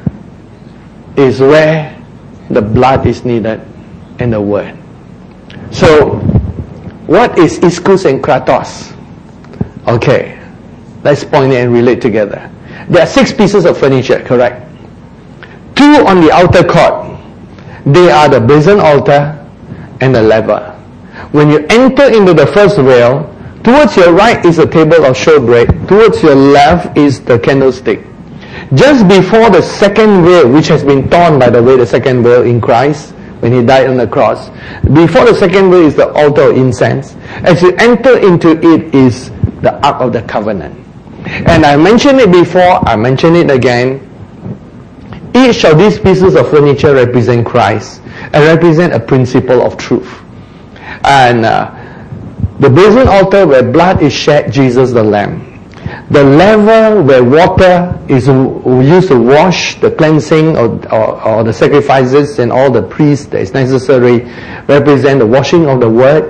A: is where the blood is needed and the word. So, what is ischus and kratos? Okay, let's point it and relate together. There are 6 pieces of furniture, correct? 2 on the outer court. They are the brazen altar and the laver. When you enter into the first veil, towards your right is the table of showbread. Towards your left is the candlestick. Just before the second veil, which has been torn, by the way, the second veil in Christ, when He died on the cross. Before the second veil is the altar of incense. As you enter into it is the Ark of the Covenant. And I mentioned it before, I mention it again. Each of these pieces of furniture represent Christ and represent a principle of truth. And the brazen altar where blood is shed, Jesus the Lamb. The laver where water is used to wash the cleansing or the sacrifices and all the priests that is necessary, represent the washing of the word,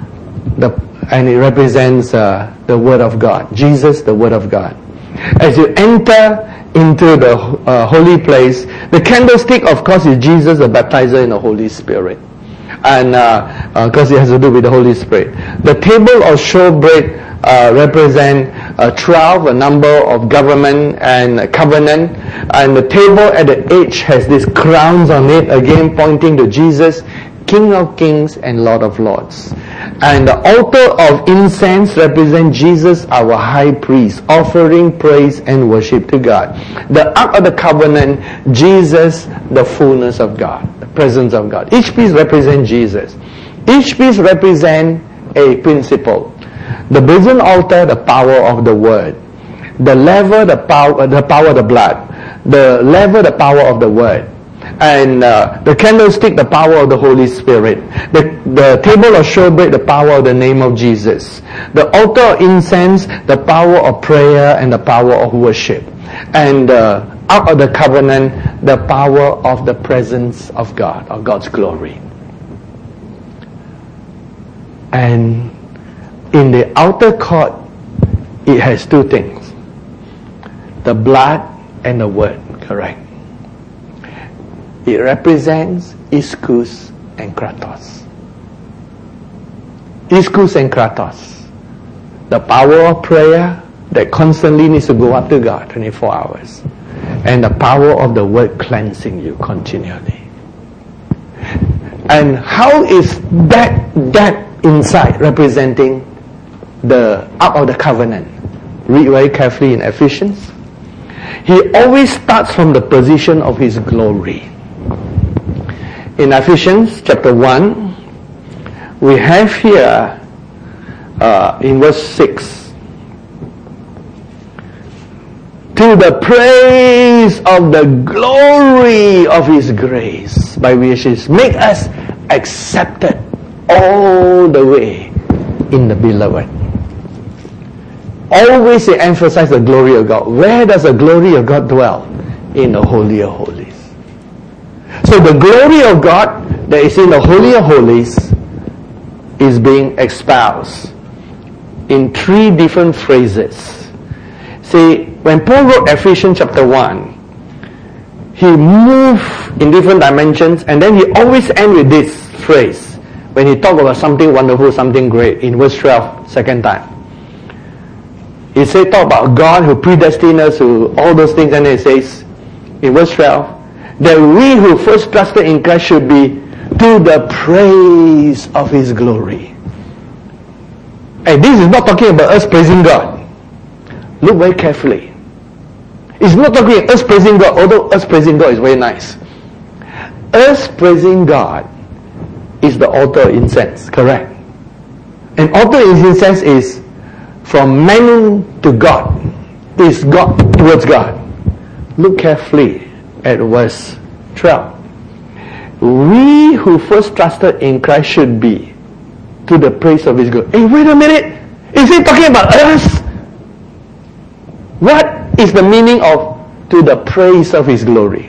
A: and it represents the word of God. Jesus, the word of God. As you enter into the holy place, the candlestick, of course, is Jesus, the baptizer in the Holy Spirit. And because it has to do with the Holy Spirit. The table of showbread represent 12, a number of government and covenant. And the table at the edge has these crowns on it, again pointing to Jesus, King of Kings and Lord of Lords. And the altar of incense represents Jesus, our high priest, offering praise and worship to God. The Ark of the Covenant, Jesus, the fullness of God, the presence of God. Each piece represents Jesus. Each piece represents a principle. The brazen altar, the power of the word. The laver, the power of the blood. The laver, the power of the word. And the candlestick, the power of the Holy Spirit. The table of showbread, the power of the name of Jesus. The altar of incense, the power of prayer and the power of worship. And the Ark of the Covenant, the power of the presence of God, of God's glory. And in the outer court, it has 2 things. The blood and the word, correct? It represents ischus and kratos. Ischus and kratos. The power of prayer that constantly needs to go up to God 24 hours. And the power of the word cleansing you continually. And how is that inside representing the Ark of the Covenant? Read very carefully in Ephesians. He always starts from the position of His glory. In Ephesians chapter 1, we have here in verse 6. To the praise of the glory of His grace, by which He's made us accepted all the way in the beloved. Always they emphasize the glory of God. Where does the glory of God dwell? In the Holy of Holies. So the glory of God that is in the Holy of Holies is being espoused in 3 different phrases. See, when Paul wrote Ephesians chapter 1, he moved in different dimensions, and then he always ends with this phrase when he talks about something wonderful, something great, in verse 12, second time. He said, talk about God who predestined us to all those things, and then he says, in verse 12, that we who first trusted in Christ should be to the praise of His glory. And this is not talking about us praising God. Look very carefully. It's not talking us praising God, although us praising God is very nice. Us praising God is the altar of incense, correct? An altar of incense is from man to God. Is God towards God. Look carefully at verse 12. We who first trusted in Christ should be to the praise of His glory. Hey, wait a minute. Is he talking about us? What is the meaning of to the praise of His glory?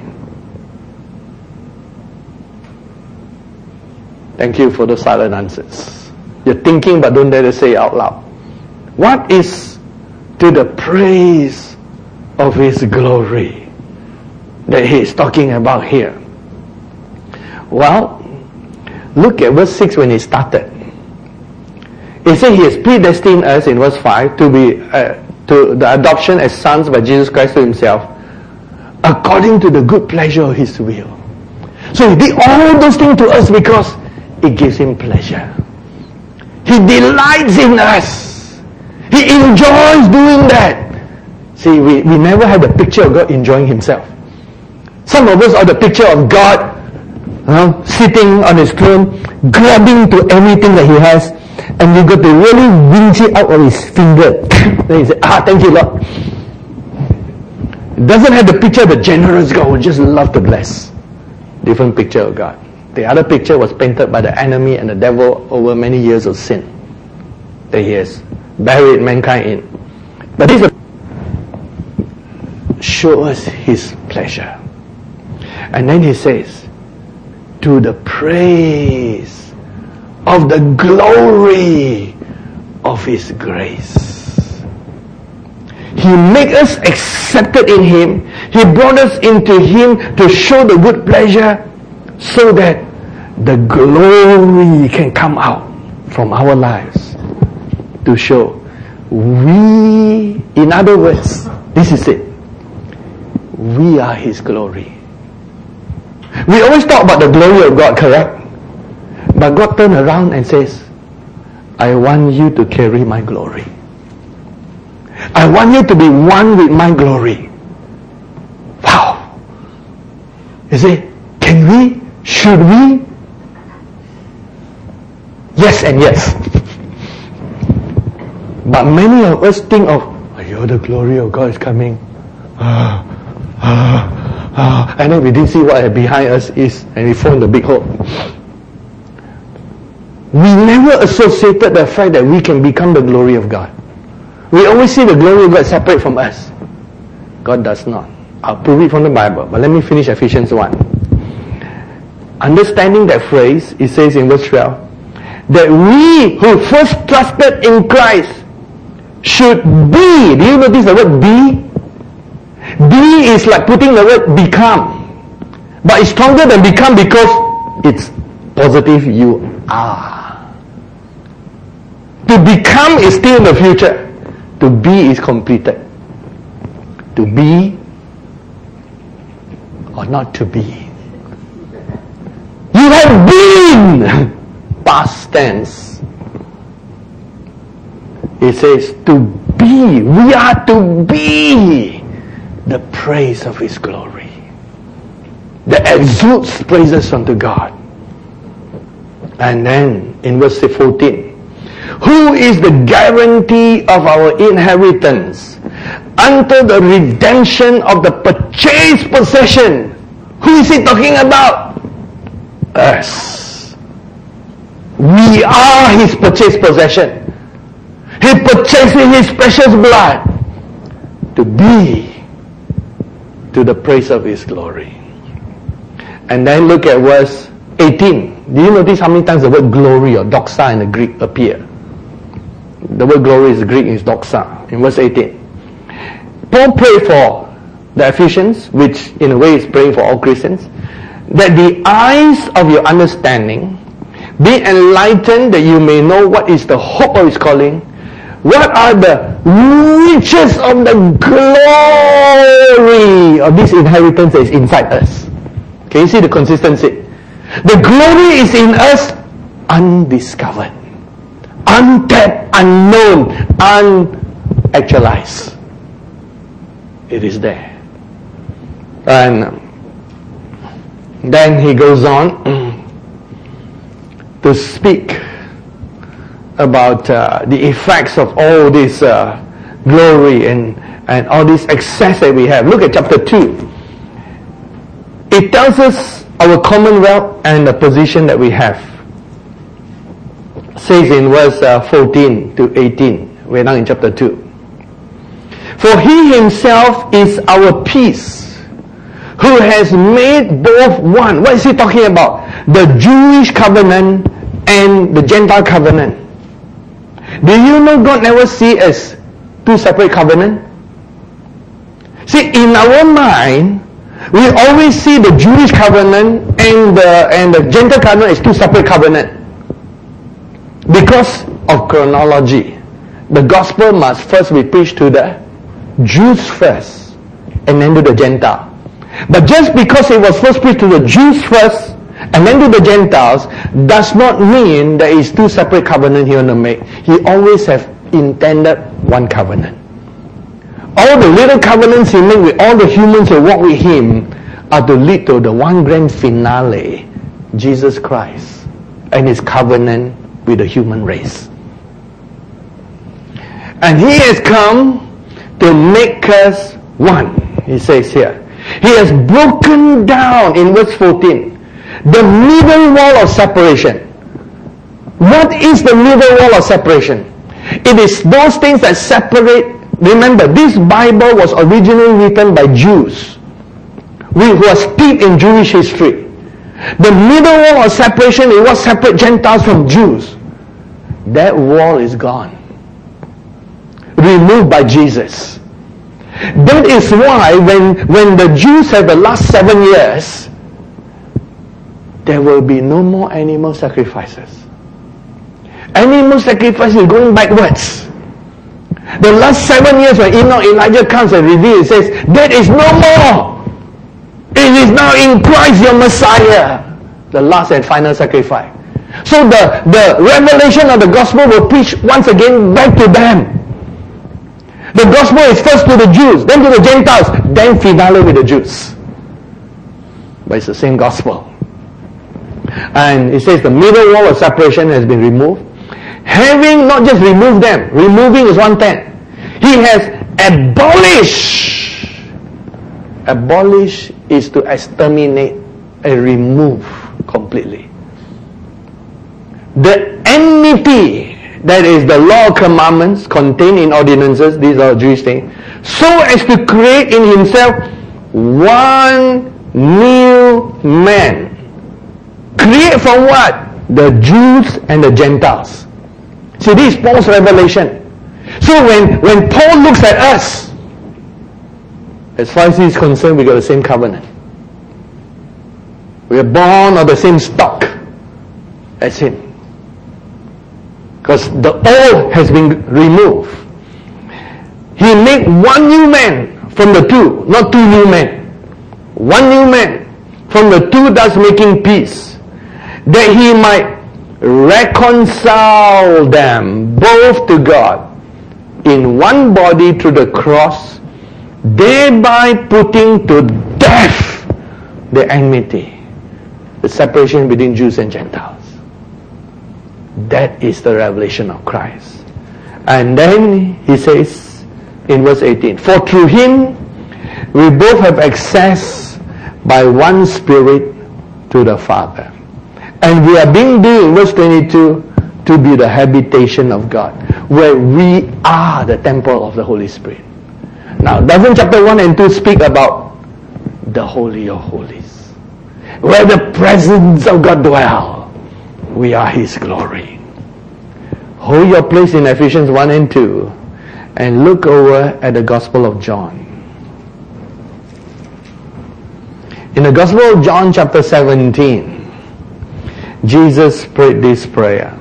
A: Thank you for the silent answers. You're thinking but don't dare to say it out loud. What is to the praise of His glory that he is talking about here? Well, look at verse 6 when he started. He said He has predestined us in verse 5 to be to the adoption as sons by Jesus Christ to Himself, according to the good pleasure of His will. So He did all those things to us because it gives Him pleasure. He delights in us. He enjoys doing that. See, we never had the picture of God enjoying Himself. Some of us are the picture of God sitting on His throne, grabbing to everything that He has, and we got to really winch it out of His finger. Then He said, thank you, Lord. It doesn't have the picture of the generous God who just love to bless. Different picture of God. The other picture was painted by the enemy and the devil over many years of sin that he has buried mankind in. But this shows us His pleasure. And then He says, to the praise of the glory of His grace. He made us accepted in Him. He brought us into Him to show the good pleasure so that the glory can come out from our lives to show we, in other words, this is it, we are His glory. We always talk about the glory of God, correct? But God turned around and says, I want you to carry my glory. I want you to be one with my glory. Wow. You see, can we? Should we? Yes and yes. But many of us think of, the glory of God is coming. And then we didn't see what behind us is, and we found the big hole. We never associated the fact that we can become the glory of God. We always see the glory of God separate from us. God does not. I'll prove it from the Bible, but let me finish Ephesians 1. Understanding that phrase, it says in verse 12, that we who first trusted in Christ should be. Do you notice the word be? Be is like putting the word become. But it's stronger than become because it's positive you are. To become is still in the future. To be is completed. To be or not to be. You have been. Past tense. It says to be. We are to be the praise of His glory. That exudes praises unto God. And then in verse 14, who is the guarantee of our inheritance until the redemption of the purchased possession. Who is he talking about? Us. We are his purchased possession. He purchased in his precious blood to be to the praise of his glory. And then look at verse 18. Do you notice how many times the word glory or doxa in the Greek appear? The word glory is Greek, is doxa in verse 18. Paul prayed for the Ephesians, which in a way is praying for all Christians, that the eyes of your understanding be enlightened, that you may know what is the hope of his calling, what are the riches of the glory of this inheritance that is inside us. Can you see the consistency? The glory is in us, undiscovered, untapped, unknown, unactualized. It is there. And then he goes on to speak about the effects of all this glory and all this excess that we have. Look at chapter 2. It tells us our commonwealth and the position that we have. It says in verse 14 to 18. We're now in chapter 2. For he himself is our peace, who has made both one. What is he talking about? The Jewish covenant and the Gentile covenant. Do you know God never sees as two separate covenants? See, in our mind, we always see the Jewish covenant and the Gentile covenant as two separate covenants. Because of chronology. The gospel must first be preached to the Jews first, and then to the Gentile. But just because it was first preached to the Jews first, and then to the Gentiles, does not mean that it's two separate covenants he want to make. He always have intended one covenant. All the little covenants he made with all the humans who walk with him are to lead to the one grand finale, Jesus Christ and his covenant with the human race. And he has come to make us one, he says here. He has broken down, in verse 14, the middle wall of separation. What is the middle wall of separation? It is those things that separate. Remember, this Bible was originally written by Jews who are steeped in Jewish history. The middle wall of separation is what separates Gentiles from Jews. That wall is gone. Removed by Jesus. That is why when the Jews have the last 7 years, there will be no more animal sacrifices. Animal sacrifice is going backwards. The last 7 years when Elijah comes and reveals, it says, there is no more. It is now in Christ your Messiah. The last and final sacrifice. So the revelation of the gospel will preach once again back to them. The gospel is first to the Jews, then to the Gentiles, then finale with the Jews. But it's the same gospel. And it says the middle wall of separation has been removed. Having not just removed them, removing is 1/10. He has abolished. Abolish is to exterminate and remove completely. The enmity, that is the law of commandments contained in ordinances, these are Jewish things, so as to create in himself one new man. Create from what? The Jews and the Gentiles. See, this is Paul's revelation. So when Paul looks at us, as far as he is concerned, we got the same covenant. We are born of the same stock as him. Because the old has been removed. He made one new man from the two, not two new men. One new man from the two, thus making peace, that he might reconcile them both to God in one body through the cross, thereby putting to death the enmity, the separation between Jews and Gentiles. That is the revelation of Christ. And then he says in verse 18, for through him we both have access by one Spirit to the Father. And we are being built, in verse 22, to be the habitation of God, where we are the temple of the Holy Spirit. Now, doesn't chapter 1 and 2 speak about the Holy of Holies, where the presence of God dwells? We are His glory. Hold your place in Ephesians 1 and 2 and look over at the Gospel of John. In the Gospel of John chapter 17, Jesus prayed this prayer.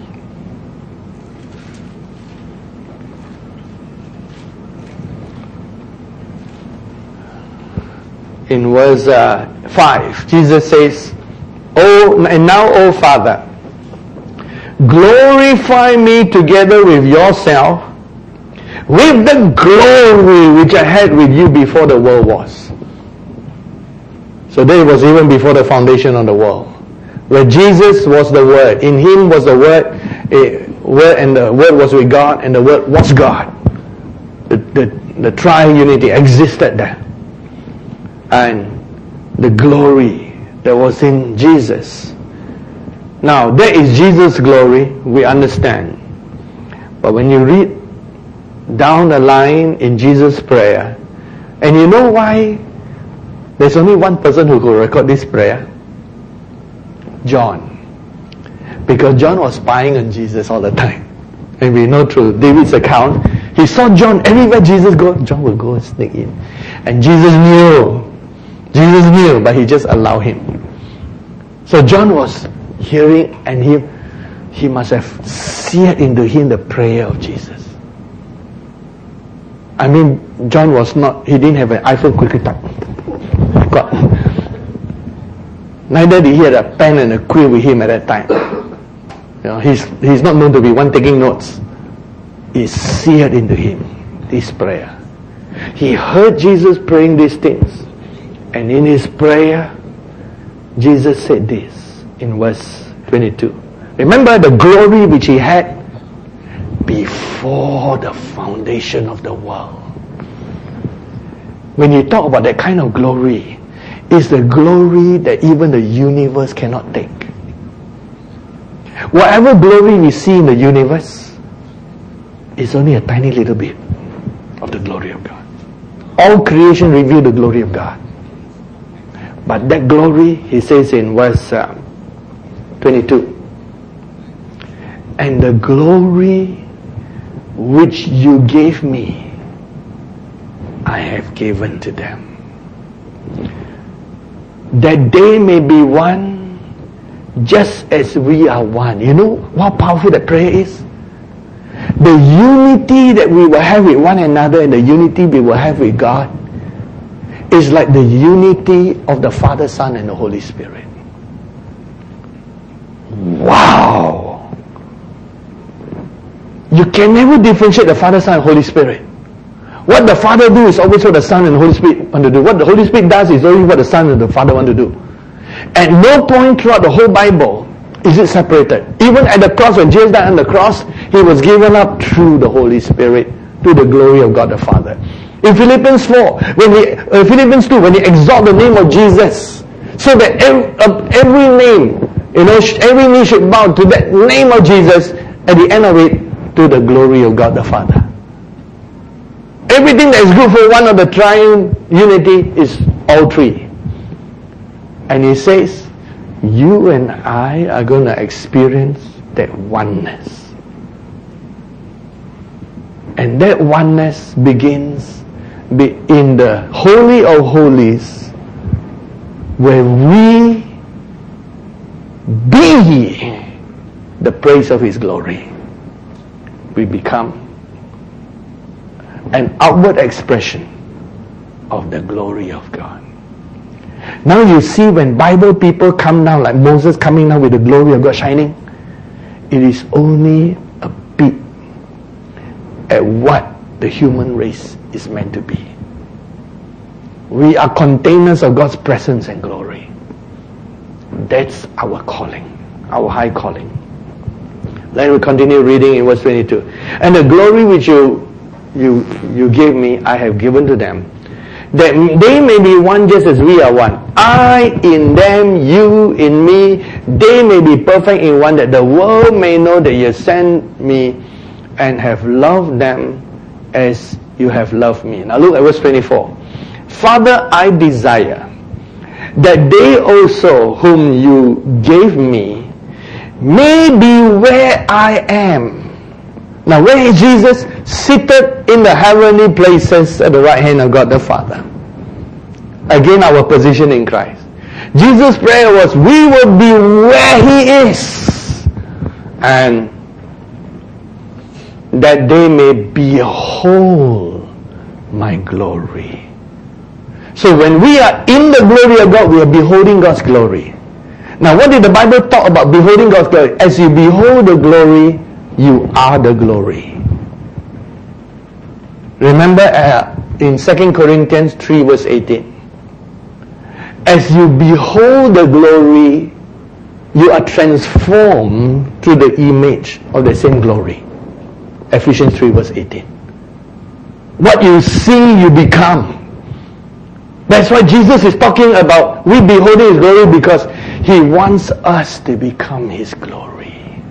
A: In verse 5, Jesus says, "Oh, and now, O Father, glorify me together with yourself, with the glory which I had with you before the world was." So that was even before the foundation of the world, where Jesus was the Word. In Him was the Word, and the Word was with God, and the Word was God. The tri-unity existed there. And the glory that was in Jesus. Now, that is Jesus' glory, we understand. But when you read down the line in Jesus' prayer, and you know why there's only one person who could record this prayer? John. Because John was spying on Jesus all the time. And we know through David's account, he saw John everywhere Jesus goes, John will go and sneak in. And Jesus knew, but he just allowed him. So John was hearing, and he must have seared into him the prayer of Jesus. I mean, John was not, he didn't have an iPhone quickly type. Neither did he have a pen and a quill with him at that time. You know, he's not known to be one taking notes. It's seared into him, this prayer. He heard Jesus praying these things. And in his prayer, Jesus said this in verse 22. Remember the glory which he had before the foundation of the world. When you talk about that kind of glory, it's the glory that even the universe cannot take. Whatever glory we see in the universe is only a tiny little bit of the glory of God. All creation reveals the glory of God. But that glory, he says in verse 22, and the glory which you gave me, I have given to them, that they may be one, just as we are one. You know how powerful that prayer is? The unity that we will have with one another and the unity we will have with God is like the unity of the Father, Son, and the Holy Spirit. Wow! You can never differentiate the Father, Son, and Holy Spirit. What the Father do is always what the Son and the Holy Spirit want to do. What the Holy Spirit does is always what the Son and the Father want to do. At no point throughout the whole Bible is it separated. Even at the cross, when Jesus died on the cross, He was given up through the Holy Spirit to the glory of God the Father. In Philippians 4, Philippians 2, when he exalt the name of Jesus, so that every name, every knee should bow to that name of Jesus, at the end of it, to the glory of God the Father. Everything that is good for one of the triune unity is all three. And he says, you and I are going to experience that oneness. And that oneness begins in the Holy of Holies, where we be the praise of His glory. We become an outward expression of the glory of God. Now you see, when Bible people come down, like Moses coming down with the glory of God shining, it is only a peep at what the human race is meant to be. We are containers of God's presence and glory. That's our calling, our high calling. Then we continue reading in verse 22. And the glory which you gave me, I have given to them, that they may be one just as we are one. I in them, you in me, they may be perfect in one, that the world may know that you sent me and have loved them as you have loved me. Now look at verse 24. Father, I desire that they also whom you gave me may be where I am. Now where is Jesus? Seated in the heavenly places at the right hand of God the Father. Again, our position in Christ. Jesus' prayer was, we will be where He is, and that they may behold my glory. So when we are in the glory of God, we are beholding God's glory. Now what did the Bible talk about beholding God's glory? As you behold the glory, you are the glory. Remember in 2 Corinthians 3 verse 18. As you behold the glory, you are transformed to the image of the same glory. Ephesians 3 verse 18. What you see, you become. That's why Jesus is talking about we beholding His glory, because He wants us to become His glory.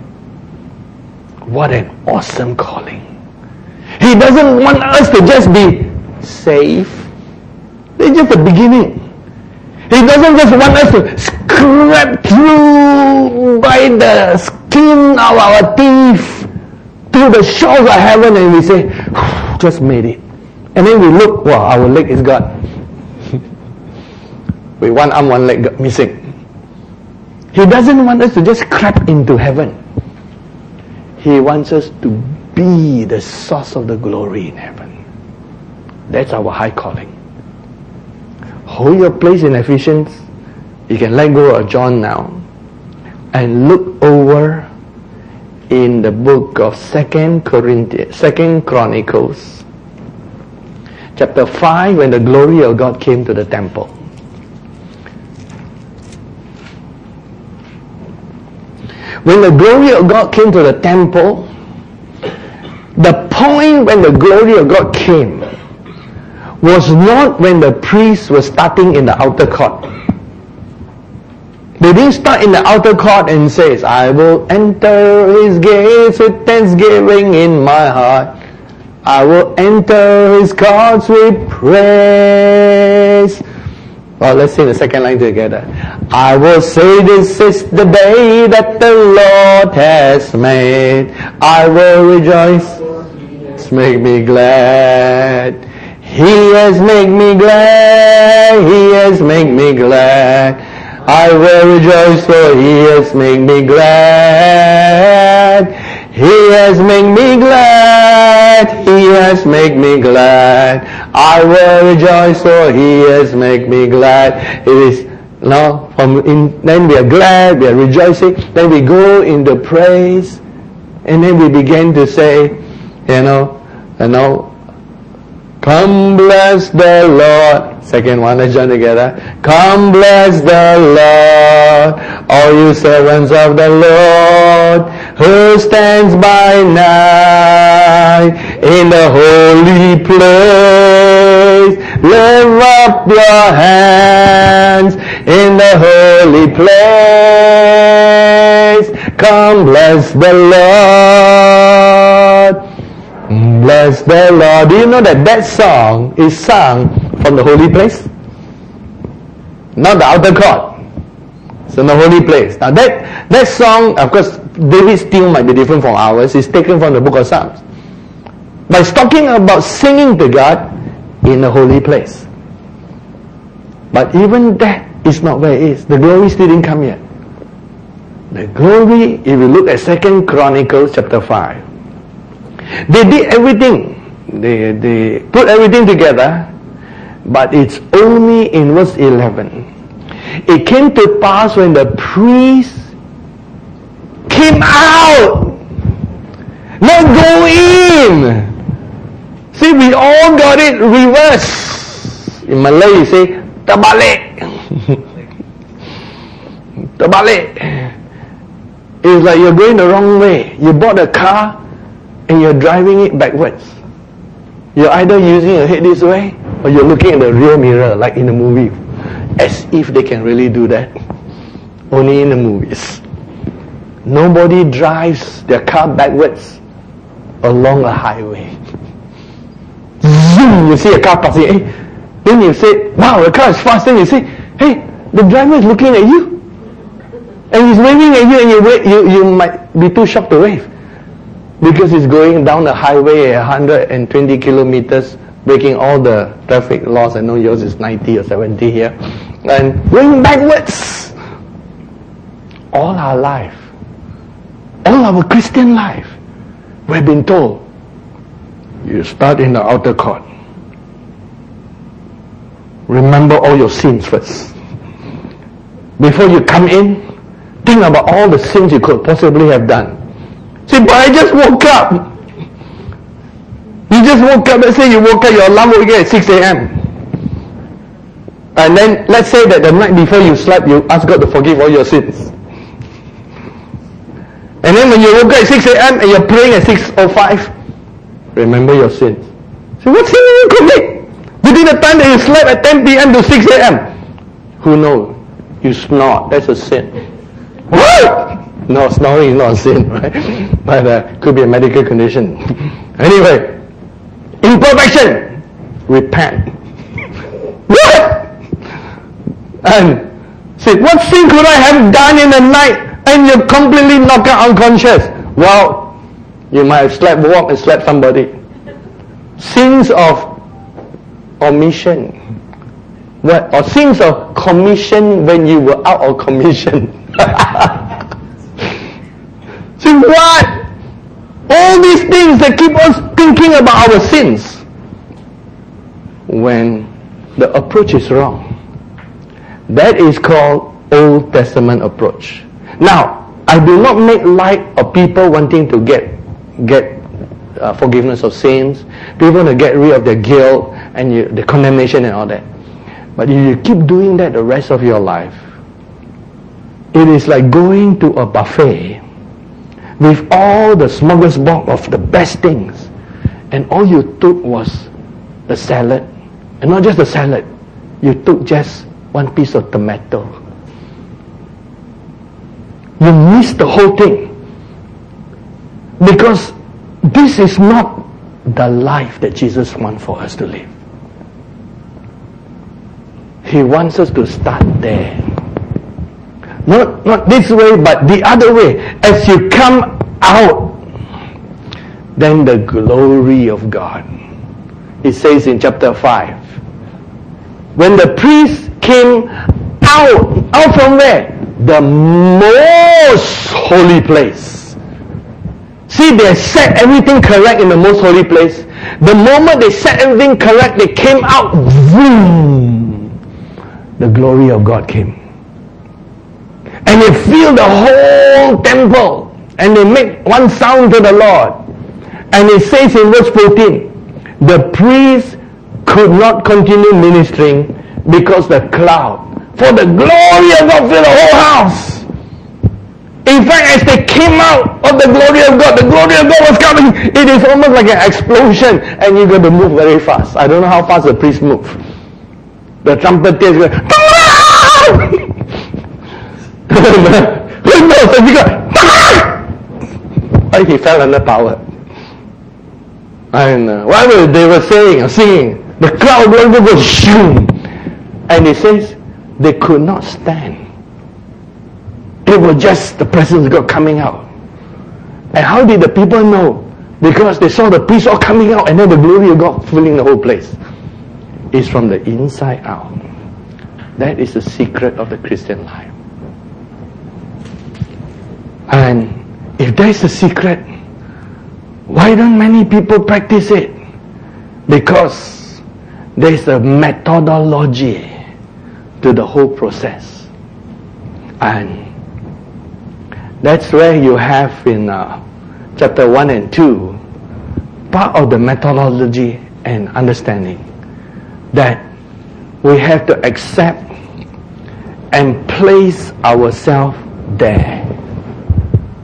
A: What an awesome calling. He doesn't want us to just be saved. It's just the beginning. He doesn't just want us to scrape through by the skin of our teeth to the shores of heaven, and we say, just made it. And then we look, wow, our leg is gone. With one arm, one leg missing. He doesn't want us to just crap into heaven. He wants us to be the source of the glory in heaven. That's our high calling. Hold your place in Ephesians. You can let go of John now and look over in the book of 2 Chronicles chapter 5, when the glory of God came to the temple. When the glory of God came to the temple, the point when the glory of God came was not when the priests were starting in the outer court. They didn't start in the outer court and says, I will enter His gates with thanksgiving in my heart. I will enter His courts with praise. Well, let's sing the second line together. I will say, this is the day that the Lord has made. I will rejoice. Make me glad. He has made me glad. He has made me glad. I will rejoice, for He has made me glad. He has made me glad. He has made me glad. I will rejoice, for He has made me glad. It is now then we are glad, we are rejoicing. Then we go into praise, and then we begin to say, come bless the Lord. Second one, let's join together. Come bless the Lord, all you servants of the Lord, who stands by night in the holy place. Lift up your hands in the holy place. Come bless the Lord. Bless the Lord. Do you know that song is sung from the holy place? Not the outer court. It's in the holy place. Now that song, of course, David's tune might be different from ours. It's taken from the book of Psalms. But it's talking about singing to God in the holy place. But even that is not where it is. The glory still didn't come yet. The glory, if you look at 2 Chronicles chapter 5, they did everything. They put everything together, but it's only in verse 11. It came to pass when the priest came out, not go in. See, we all got it reversed. In Malay you say, terbalik. Terbalik. It's like you're going the wrong way. You bought a car and you're driving it backwards. You're either using your head this way or you're looking at the rear mirror like in the movie. As if they can really do that. Only in the movies. Nobody drives their car backwards along a highway. Zoom, you see a car passing. Then you say, wow, the car is fast. Then you say, hey, the driver is looking at you. And he's waving at you and you might be too shocked to wave. Because he's going down the highway at 120 kilometers, breaking all the traffic laws. I know yours is 90 or 70 here. And going backwards. All our life, all our Christian life, we've been told, you start in the outer court. Remember all your sins first. Before you come in, think about all the sins you could possibly have done. See, but I just woke up. You just woke up. Let's say you woke up, your alarm woke at 6 a.m. And then, let's say that the night before you slept, you ask God to forgive all your sins. And then when you woke up at 6 a.m. and you're praying at 6:05, remember your sins. So what sin did you commit? Within the time that you slept at 10 p.m. to 6 a.m. Who knows? You snore. That's a sin. What? No, snoring is not a sin, right? But could be a medical condition. Anyway, imperfection. Repent. What? And say, what sin could I have done in the night? And you're completely knocked out unconscious. Well, you might have slept walk and slept somebody. Sins of omission. What? Or sins of commission when you were out of commission. See what? All these things that keep us thinking about our sins. When the approach is wrong. That is called Old Testament approach. Now, I do not make light of people wanting to get forgiveness of sins, people to get rid of their guilt and the condemnation and all that. But if you keep doing that the rest of your life, it is like going to a buffet with all the smorgasbord of the best things, and all you took was the salad, and not just the salad, you took just one piece of tomato. You missed the whole thing. Because this is not the life that Jesus wants for us to live. He wants us to start there. Not this way, but the other way. As you come out, then the glory of God. It says in chapter 5. When the priest came out from where? The most holy place. See, they set everything correct in the most holy place. The moment they set everything correct, they came out. Boom! The glory of God came. And they filled the whole temple. And they make one sound to the Lord. And it says in verse 14, the priest could not continue ministering because the cloud. For the glory of God filled the whole house. In fact, as they came out of the glory of God was coming. It is almost like an explosion, and you got to move very fast. I don't know how fast the priest moved. The trumpeter is going, he fell under power. And whatever they were saying or singing, the cloud will go shoom. And it says, they could not stand. It was just the presence of God coming out. And how did the people know? Because they saw the priest all coming out and then the glory of God filling the whole place. It's from the inside out. That is the secret of the Christian life. And if that is the secret, why don't many people practice it? Because there is a methodology to the whole process. And that's where you have in chapter 1 and 2 part of the methodology and understanding that we have to accept and place ourselves there.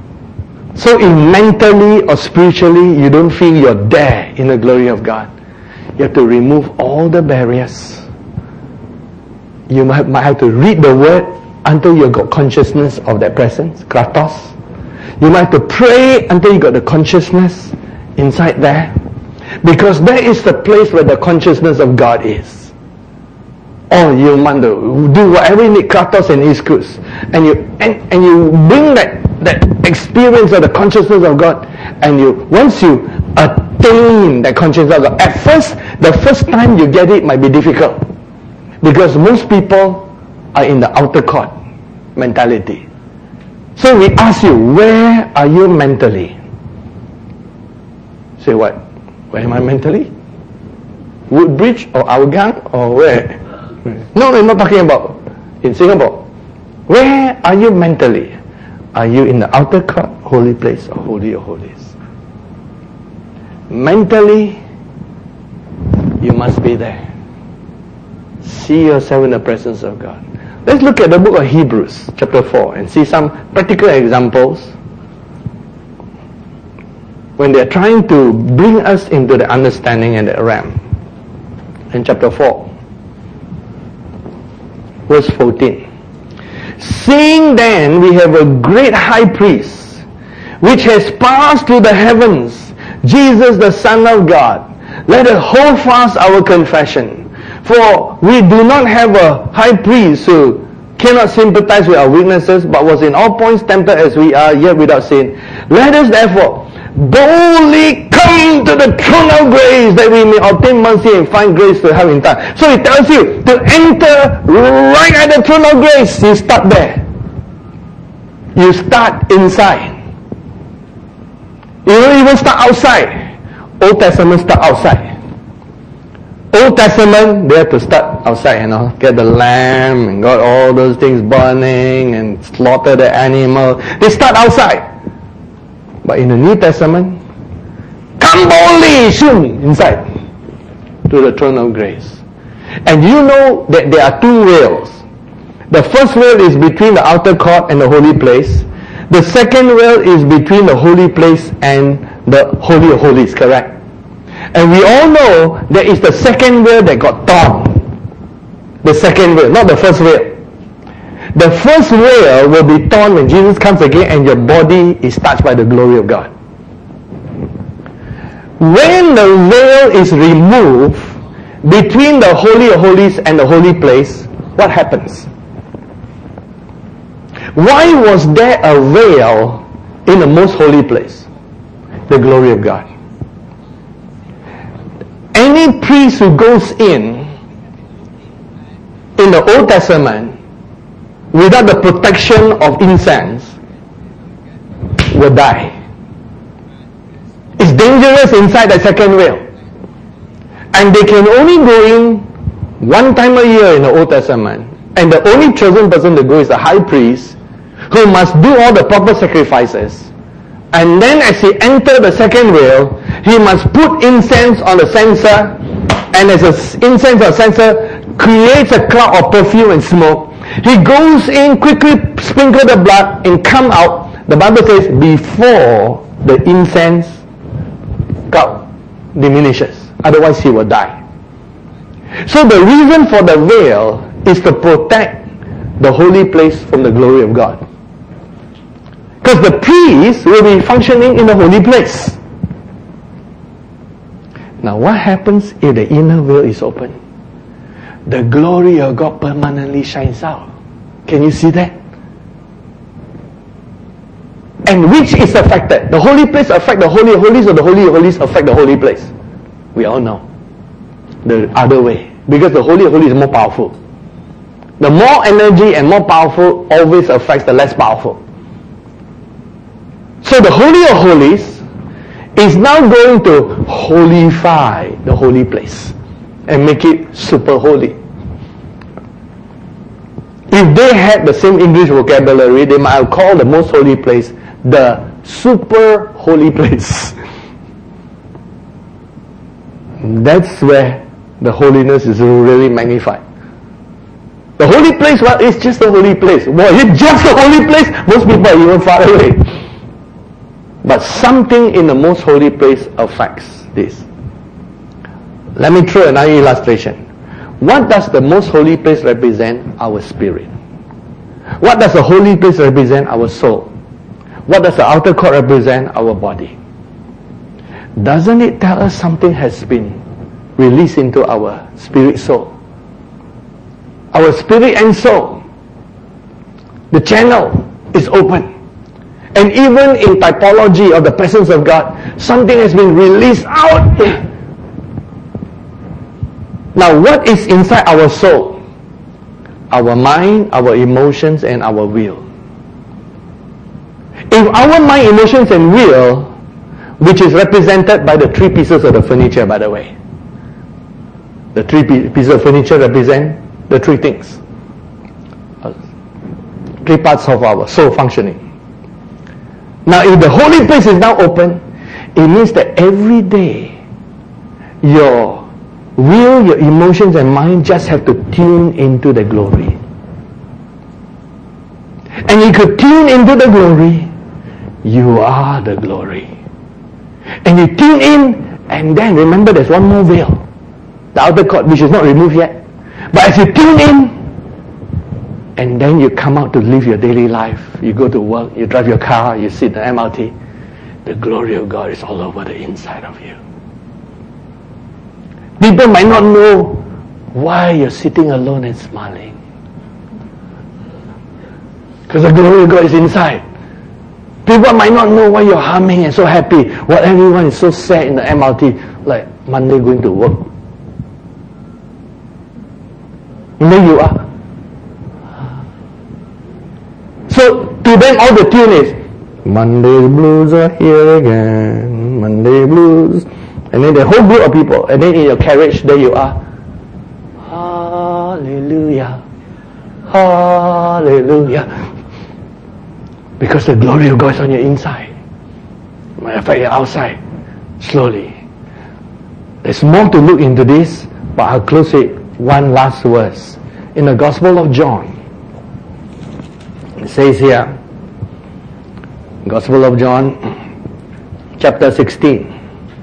A: So if mentally or spiritually you don't feel you're there in the glory of God, you have to remove all the barriers. You might have to read the word until you got consciousness of that presence, kratos. You might have to pray until you got the consciousness inside there. Because that is the place where the consciousness of God is. Or you want to do whatever you need, kratos and iskus. And you bring that experience of the consciousness of God. And once you attain that consciousness of God, at first, the first time you get it might be difficult. Because most people are in the outer court mentality. So we ask you, where are you mentally? Say what? Where am I mentally? Woodbridge or Hougang or where? No, we're not talking about in Singapore. Where are you mentally? Are you in the outer court, holy place, or holy of holies? Mentally, you must be there. See yourself in the presence of God. Let's look at the book of Hebrews, chapter 4, and see some practical examples when they're trying to bring us into the understanding and the realm. In chapter 4, verse 14. Seeing then we have a great high priest, which has passed through the heavens, Jesus the Son of God, let us hold fast our confession. For we do not have a high priest who cannot sympathize with our weaknesses, but was in all points tempted as we are, yet without sin. Let us therefore boldly come to the throne of grace, that we may obtain mercy and find grace to help in time. So it tells you to enter right at the throne of grace. You start there. You start inside. You don't even start outside. Old Testament start outside. Old Testament, they have to start outside, get the lamb and got all those things burning and slaughter the animal. They start outside. But in the New Testament, come boldly, soon, inside, to the throne of grace. And you know that there are two veils. The first veil is between the outer court and the holy place. The second veil is between the holy place and the Holy of Holies, correct? And we all know that it's the second veil that got torn. The second veil, not the first veil. The first veil will be torn when Jesus comes again and your body is touched by the glory of God. When the veil is removed between the Holy of Holies and the holy place, what happens? Why was there a veil in the most holy place? The glory of God. Any priest who goes in the Old Testament without the protection of incense will die. It's dangerous inside that second veil. And they can only go in one time a year in the Old Testament. And the only chosen person to go is the high priest, who must do all the proper sacrifices. And then as he enters the second veil, he must put incense on the censer, and as the incense or censer creates a cloud of perfume and smoke, he goes in, quickly sprinkle the blood, and come out. The Bible says, before the incense cloud diminishes. Otherwise he will die. So the reason for the veil is to protect the holy place from the glory of God. Because the priest will be functioning in the holy place. Now what happens if the inner veil is open? The glory of God permanently shines out. Can you see that? And which is affected? The holy place affect the Holy of Holies, or the Holy of Holies affect the holy place? We all know. The other way. Because the Holy of Holies is more powerful. The more energy and more powerful always affects the less powerful. So the Holy of Holies is now going to holify the holy place and make it super holy. If they had the same English vocabulary, they might have called the most holy place the super holy place. That's where the holiness is really magnified. The holy place, well, it's just a holy place. Well, is it just a holy place? Most people are even far away. But something in the most holy place affects this. Let me throw another illustration. What does the most holy place represent? Our spirit. What does the holy place represent? Our soul. What does the outer court represent? Our body. Doesn't it tell us something has been released into our spirit soul? Our spirit and soul. The channel is open. And even in typology of the presence of God, something has been released out. Now, what is inside our soul? Our mind, our emotions, and our will. If our mind, emotions, and will, which is represented by the three pieces of the furniture, by the way. The three pieces of furniture represent the three things. Three parts of our soul functioning. Now, if the holy place is now open, it means that every day, your will, your emotions and mind just have to tune into the glory. And you could tune into the glory, you are the glory. And you tune in, and then remember there's one more veil, the outer court, which is not removed yet. But as you tune in, and then you come out to live your daily life, you go to work, you drive your car, you sit in the MRT, the glory of God is all over the inside of you. People might not know why you're sitting alone and smiling. Because the glory of God is inside. People might not know why you're humming and so happy, while everyone is so sad in the MRT, like Monday going to work. And there you are. So to them all the tune is, Monday blues are here again, Monday blues. And then the whole group of people, and then in your carriage, there you are. Hallelujah. Hallelujah. Because the glory of God is on your inside. Matter of fact, you're outside. Slowly. There's more to look into this, but I'll close it one last verse. In the Gospel of John, it says here, Gospel of John, chapter 16.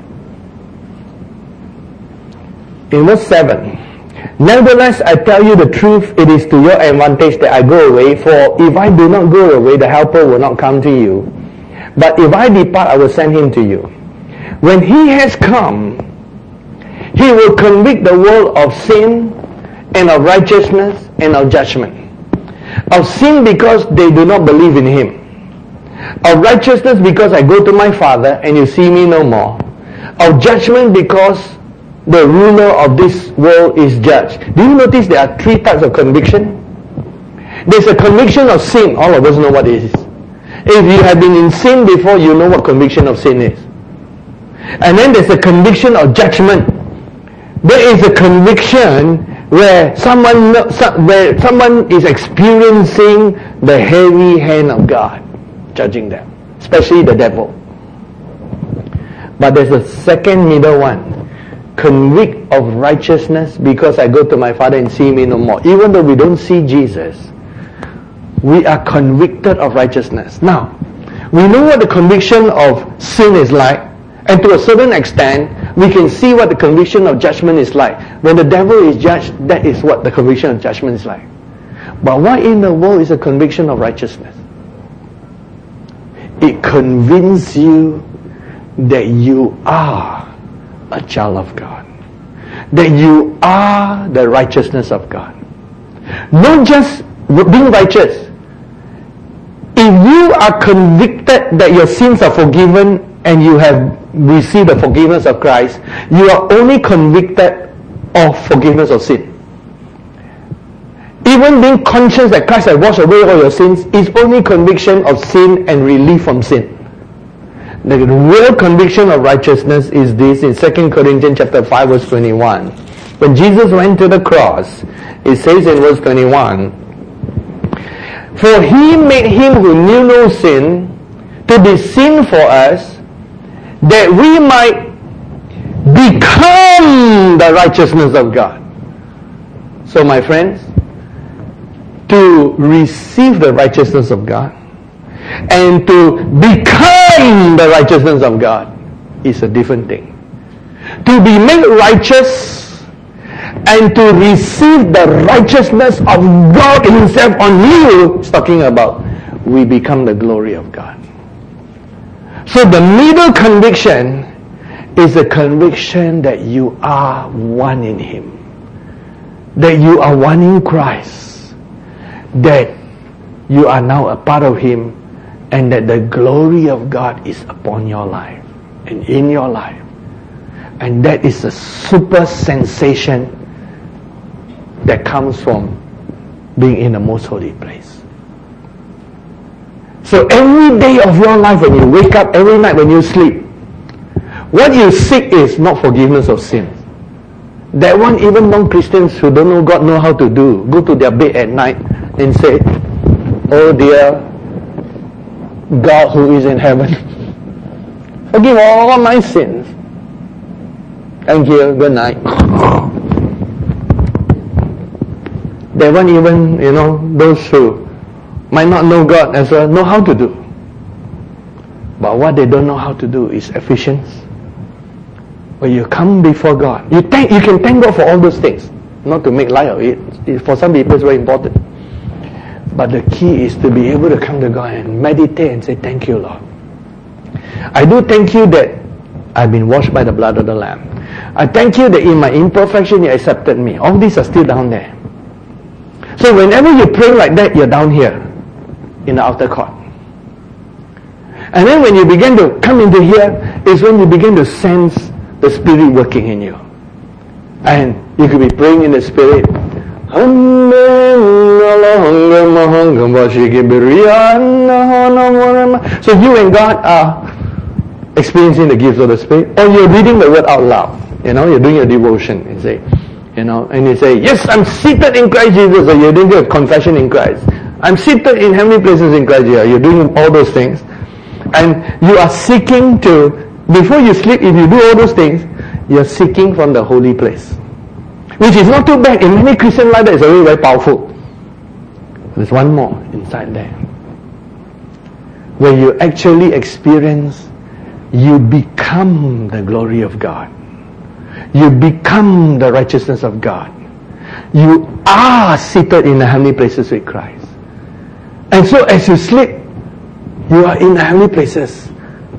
A: In verse 7, nevertheless, I tell you the truth, it is to your advantage that I go away, for if I do not go away, the Helper will not come to you. But if I depart, I will send him to you. When he has come, he will convict the world of sin, and of righteousness, and of judgment. Of sin because they do not believe in him. Of righteousness because I go to my Father, and you see me no more. Of judgment because the ruler of this world is judged. Do you notice there are three types of conviction? There's a conviction of sin. All of us know what it is. If you have been in sin before, you know what conviction of sin is. And then there's a conviction of judgment. There is a conviction where someone is experiencing the heavy hand of God judging them, especially the devil. But there's a second middle one. Convict of righteousness because I go to my Father and see me no more. Even though we don't see Jesus, we are convicted of righteousness. Now, we know what the conviction of sin is like, and to a certain extent, we can see what the conviction of judgment is like. When the devil is judged, that is what the conviction of judgment is like. But what in the world is a conviction of righteousness? It convinces you that you are a child of God. That you are the righteousness of God. Not just being righteous. If you are convicted that your sins are forgiven and you have received the forgiveness of Christ, you are only convicted of forgiveness of sin. Even being conscious that Christ has washed away all your sins is only conviction of sin and relief from sin. The real conviction of righteousness is this in 2 Corinthians chapter 5 verse 21. When Jesus went to the cross, it says in verse 21, for he made him who knew no sin to be sin for us, that we might become the righteousness of God. So my friends, to receive the righteousness of God and to become become the righteousness of God is a different thing. To be made righteous and to receive the righteousness of God Himself on you is talking about we become the glory of God. So the middle conviction is a conviction that you are one in Him, that you are one in Christ, that you are now a part of Him, and that the glory of God is upon your life and in your life. And that is a super sensation that comes from being in the most holy place. So every day of your life, when you wake up, every night when you sleep, what you seek is not forgiveness of sins. That one, even non-Christians who don't know God know how to do. Go to their bed at night and say, "Oh dear God who is in heaven, forgive all my sins. Thank you, good night." That one, even, those who might not know God as well know how to do. But what they don't know how to do is Ephesians. When you come before God, you can thank God for all those things. Not to make light of it. For some people it's very important. But the key is to be able to come to God and meditate and say, "Thank you, Lord. I do thank you that I've been washed by the blood of the Lamb. I thank you that in my imperfection you accepted me." All these are still down there. So whenever you pray like that, you're down here in the outer court. And then when you begin to come into here is when you begin to sense the Spirit working in you. And you could be praying in the Spirit. So you and God are experiencing the gifts of the Spirit, or you're reading the Word out loud. You're doing your devotion and say, and you say, "Yes, I'm seated in Christ Jesus," or you're doing a confession in Christ. "I'm seated in heavenly places in Christ Jesus." You're doing all those things. And you are seeking to, before you sleep, if you do all those things, you're seeking from the holy place. Which is not too bad. In many Christian life, that is already very powerful. There's one more inside there. Where you actually experience, you become the glory of God. You become the righteousness of God. You are seated in the heavenly places with Christ. And so as you sleep, you are in the heavenly places.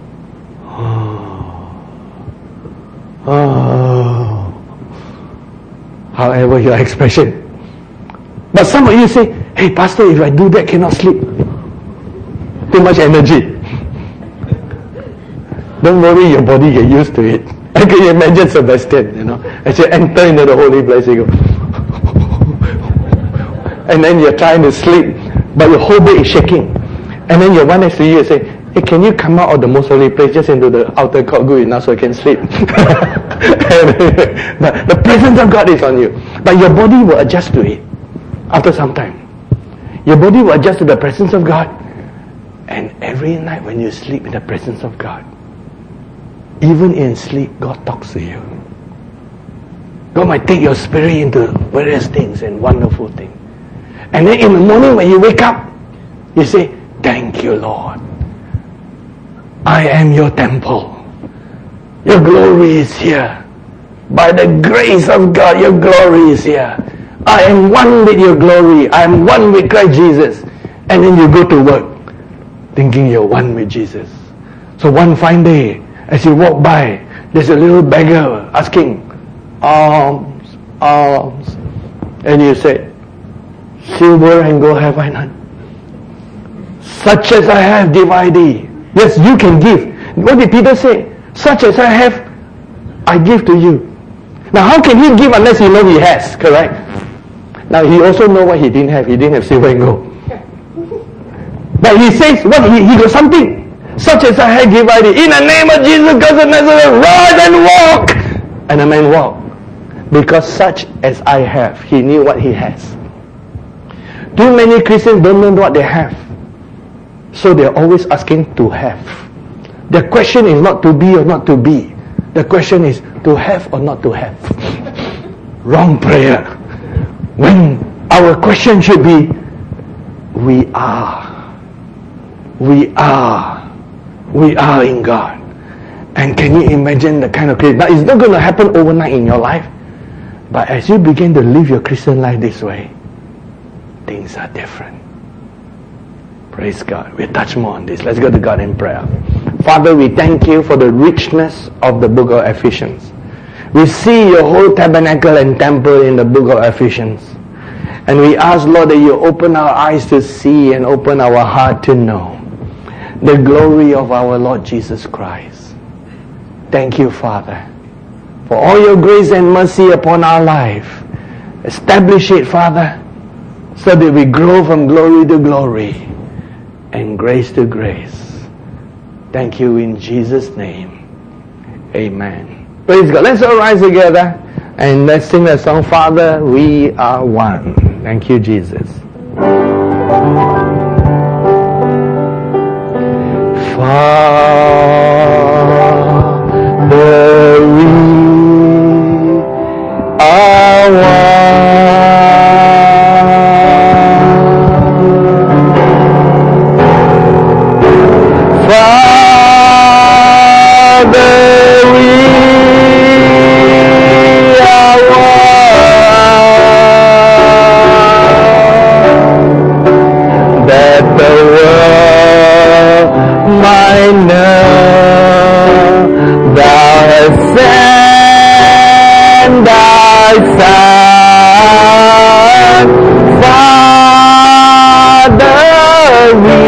A: However your expression. But some of you say, "Hey Pastor, if I do that, cannot sleep. Too much energy." Don't worry, your body get used to it. I can imagine Sebastian, as you enter into the holy place, you go, and then you're trying to sleep, but your whole bed is shaking. And then your one next to you say, "Hey, can you come out of the most holy place just into the outer court good enough so I can sleep?" The presence of God is on you. But your body will adjust to it after some time. Your body will adjust to the presence of God. And every night when you sleep in the presence of God, even in sleep, God talks to you. God might take your spirit into various things and wonderful things. And then in the morning when you wake up, you say, "Thank you, Lord. I am your temple. Your glory is here. By the grace of God, your glory is here. I am one with your glory. I am one with Christ Jesus." And then you go to work thinking you're one with Jesus. So one fine day, as you walk by, there's a little beggar asking, "Alms, alms." And you say, "Silver and gold have I none. Such as I have give I thee." Yes, you can give. What did Peter say? "Such as I have, I give to you." Now how can he give unless he knows he has, correct? Now he also know what he didn't have. He didn't have silver and gold. But he says, what? He got something. "Such as I have give I thee. In the name of Jesus Christ of Nazareth, rise and walk." And the man walked. Because such as I have, he knew what he has. Too many Christians don't know what they have. So they're always asking to have. The question is not to be or not to be. The question is to have or not to have. Wrong prayer. When our question should be, we are. We are. We are in God. And can you imagine the kind of Christian? Now, it's not going to happen overnight in your life. But as you begin to live your Christian life this way, things are different. Praise God. We'll touch more on this. Let's go to God in prayer. Father, we thank you for the richness of the book of Ephesians. We see your whole tabernacle and temple in the book of Ephesians. And we ask, Lord, that you open our eyes to see and open our heart to know the glory of our Lord Jesus Christ. Thank you, Father, for all your grace and mercy upon our life. Establish it, Father, so that we grow from glory to glory and grace to grace. Thank you in Jesus' name. Amen. Praise God. Let's all rise together and let's sing that song, Father, we are one. Thank you, Jesus. Father, we are one. Father, we are one. That the world might know thou hast sent thy Son. Father, we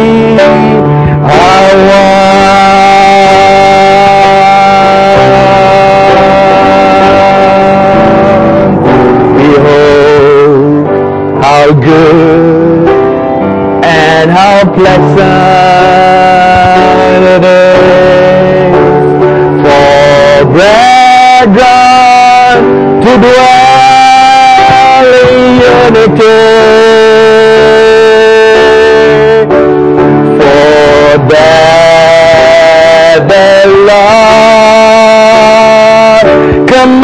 A: are one. Behold, how good and how pleasant it is for brethren to dwell in unity. For that the Lord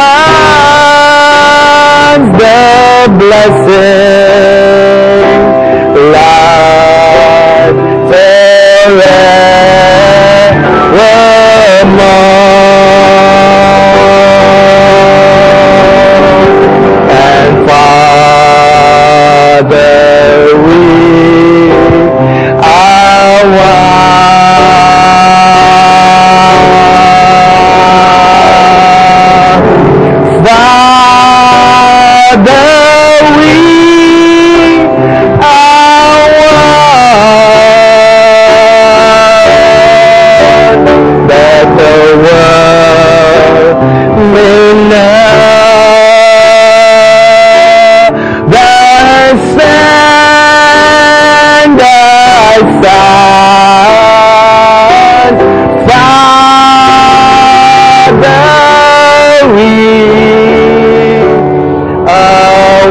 A: commands the blessing, life forevermore. And Father, we are one. Father, we are one, that the world may know thou hast sent thy Son. Father, we are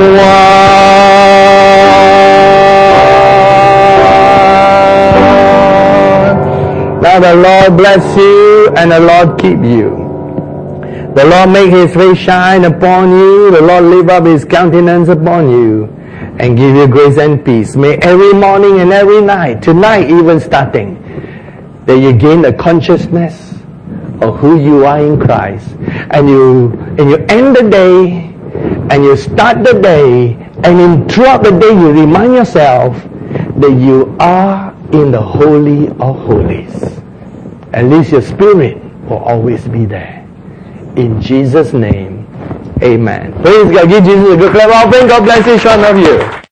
A: one. Now the Lord bless you and the Lord keep you. The Lord make his face shine upon you. The Lord lift up his countenance upon you and give you grace and peace. May every morning and every night, tonight even starting, that you gain the consciousness of who you are in Christ. And you end the day and you start the day, and throughout the day you remind yourself that you are in the Holy of Holies. At least your spirit will always be there. In Jesus' name, amen. Praise God. Give Jesus a good clap offering. God bless each one of you.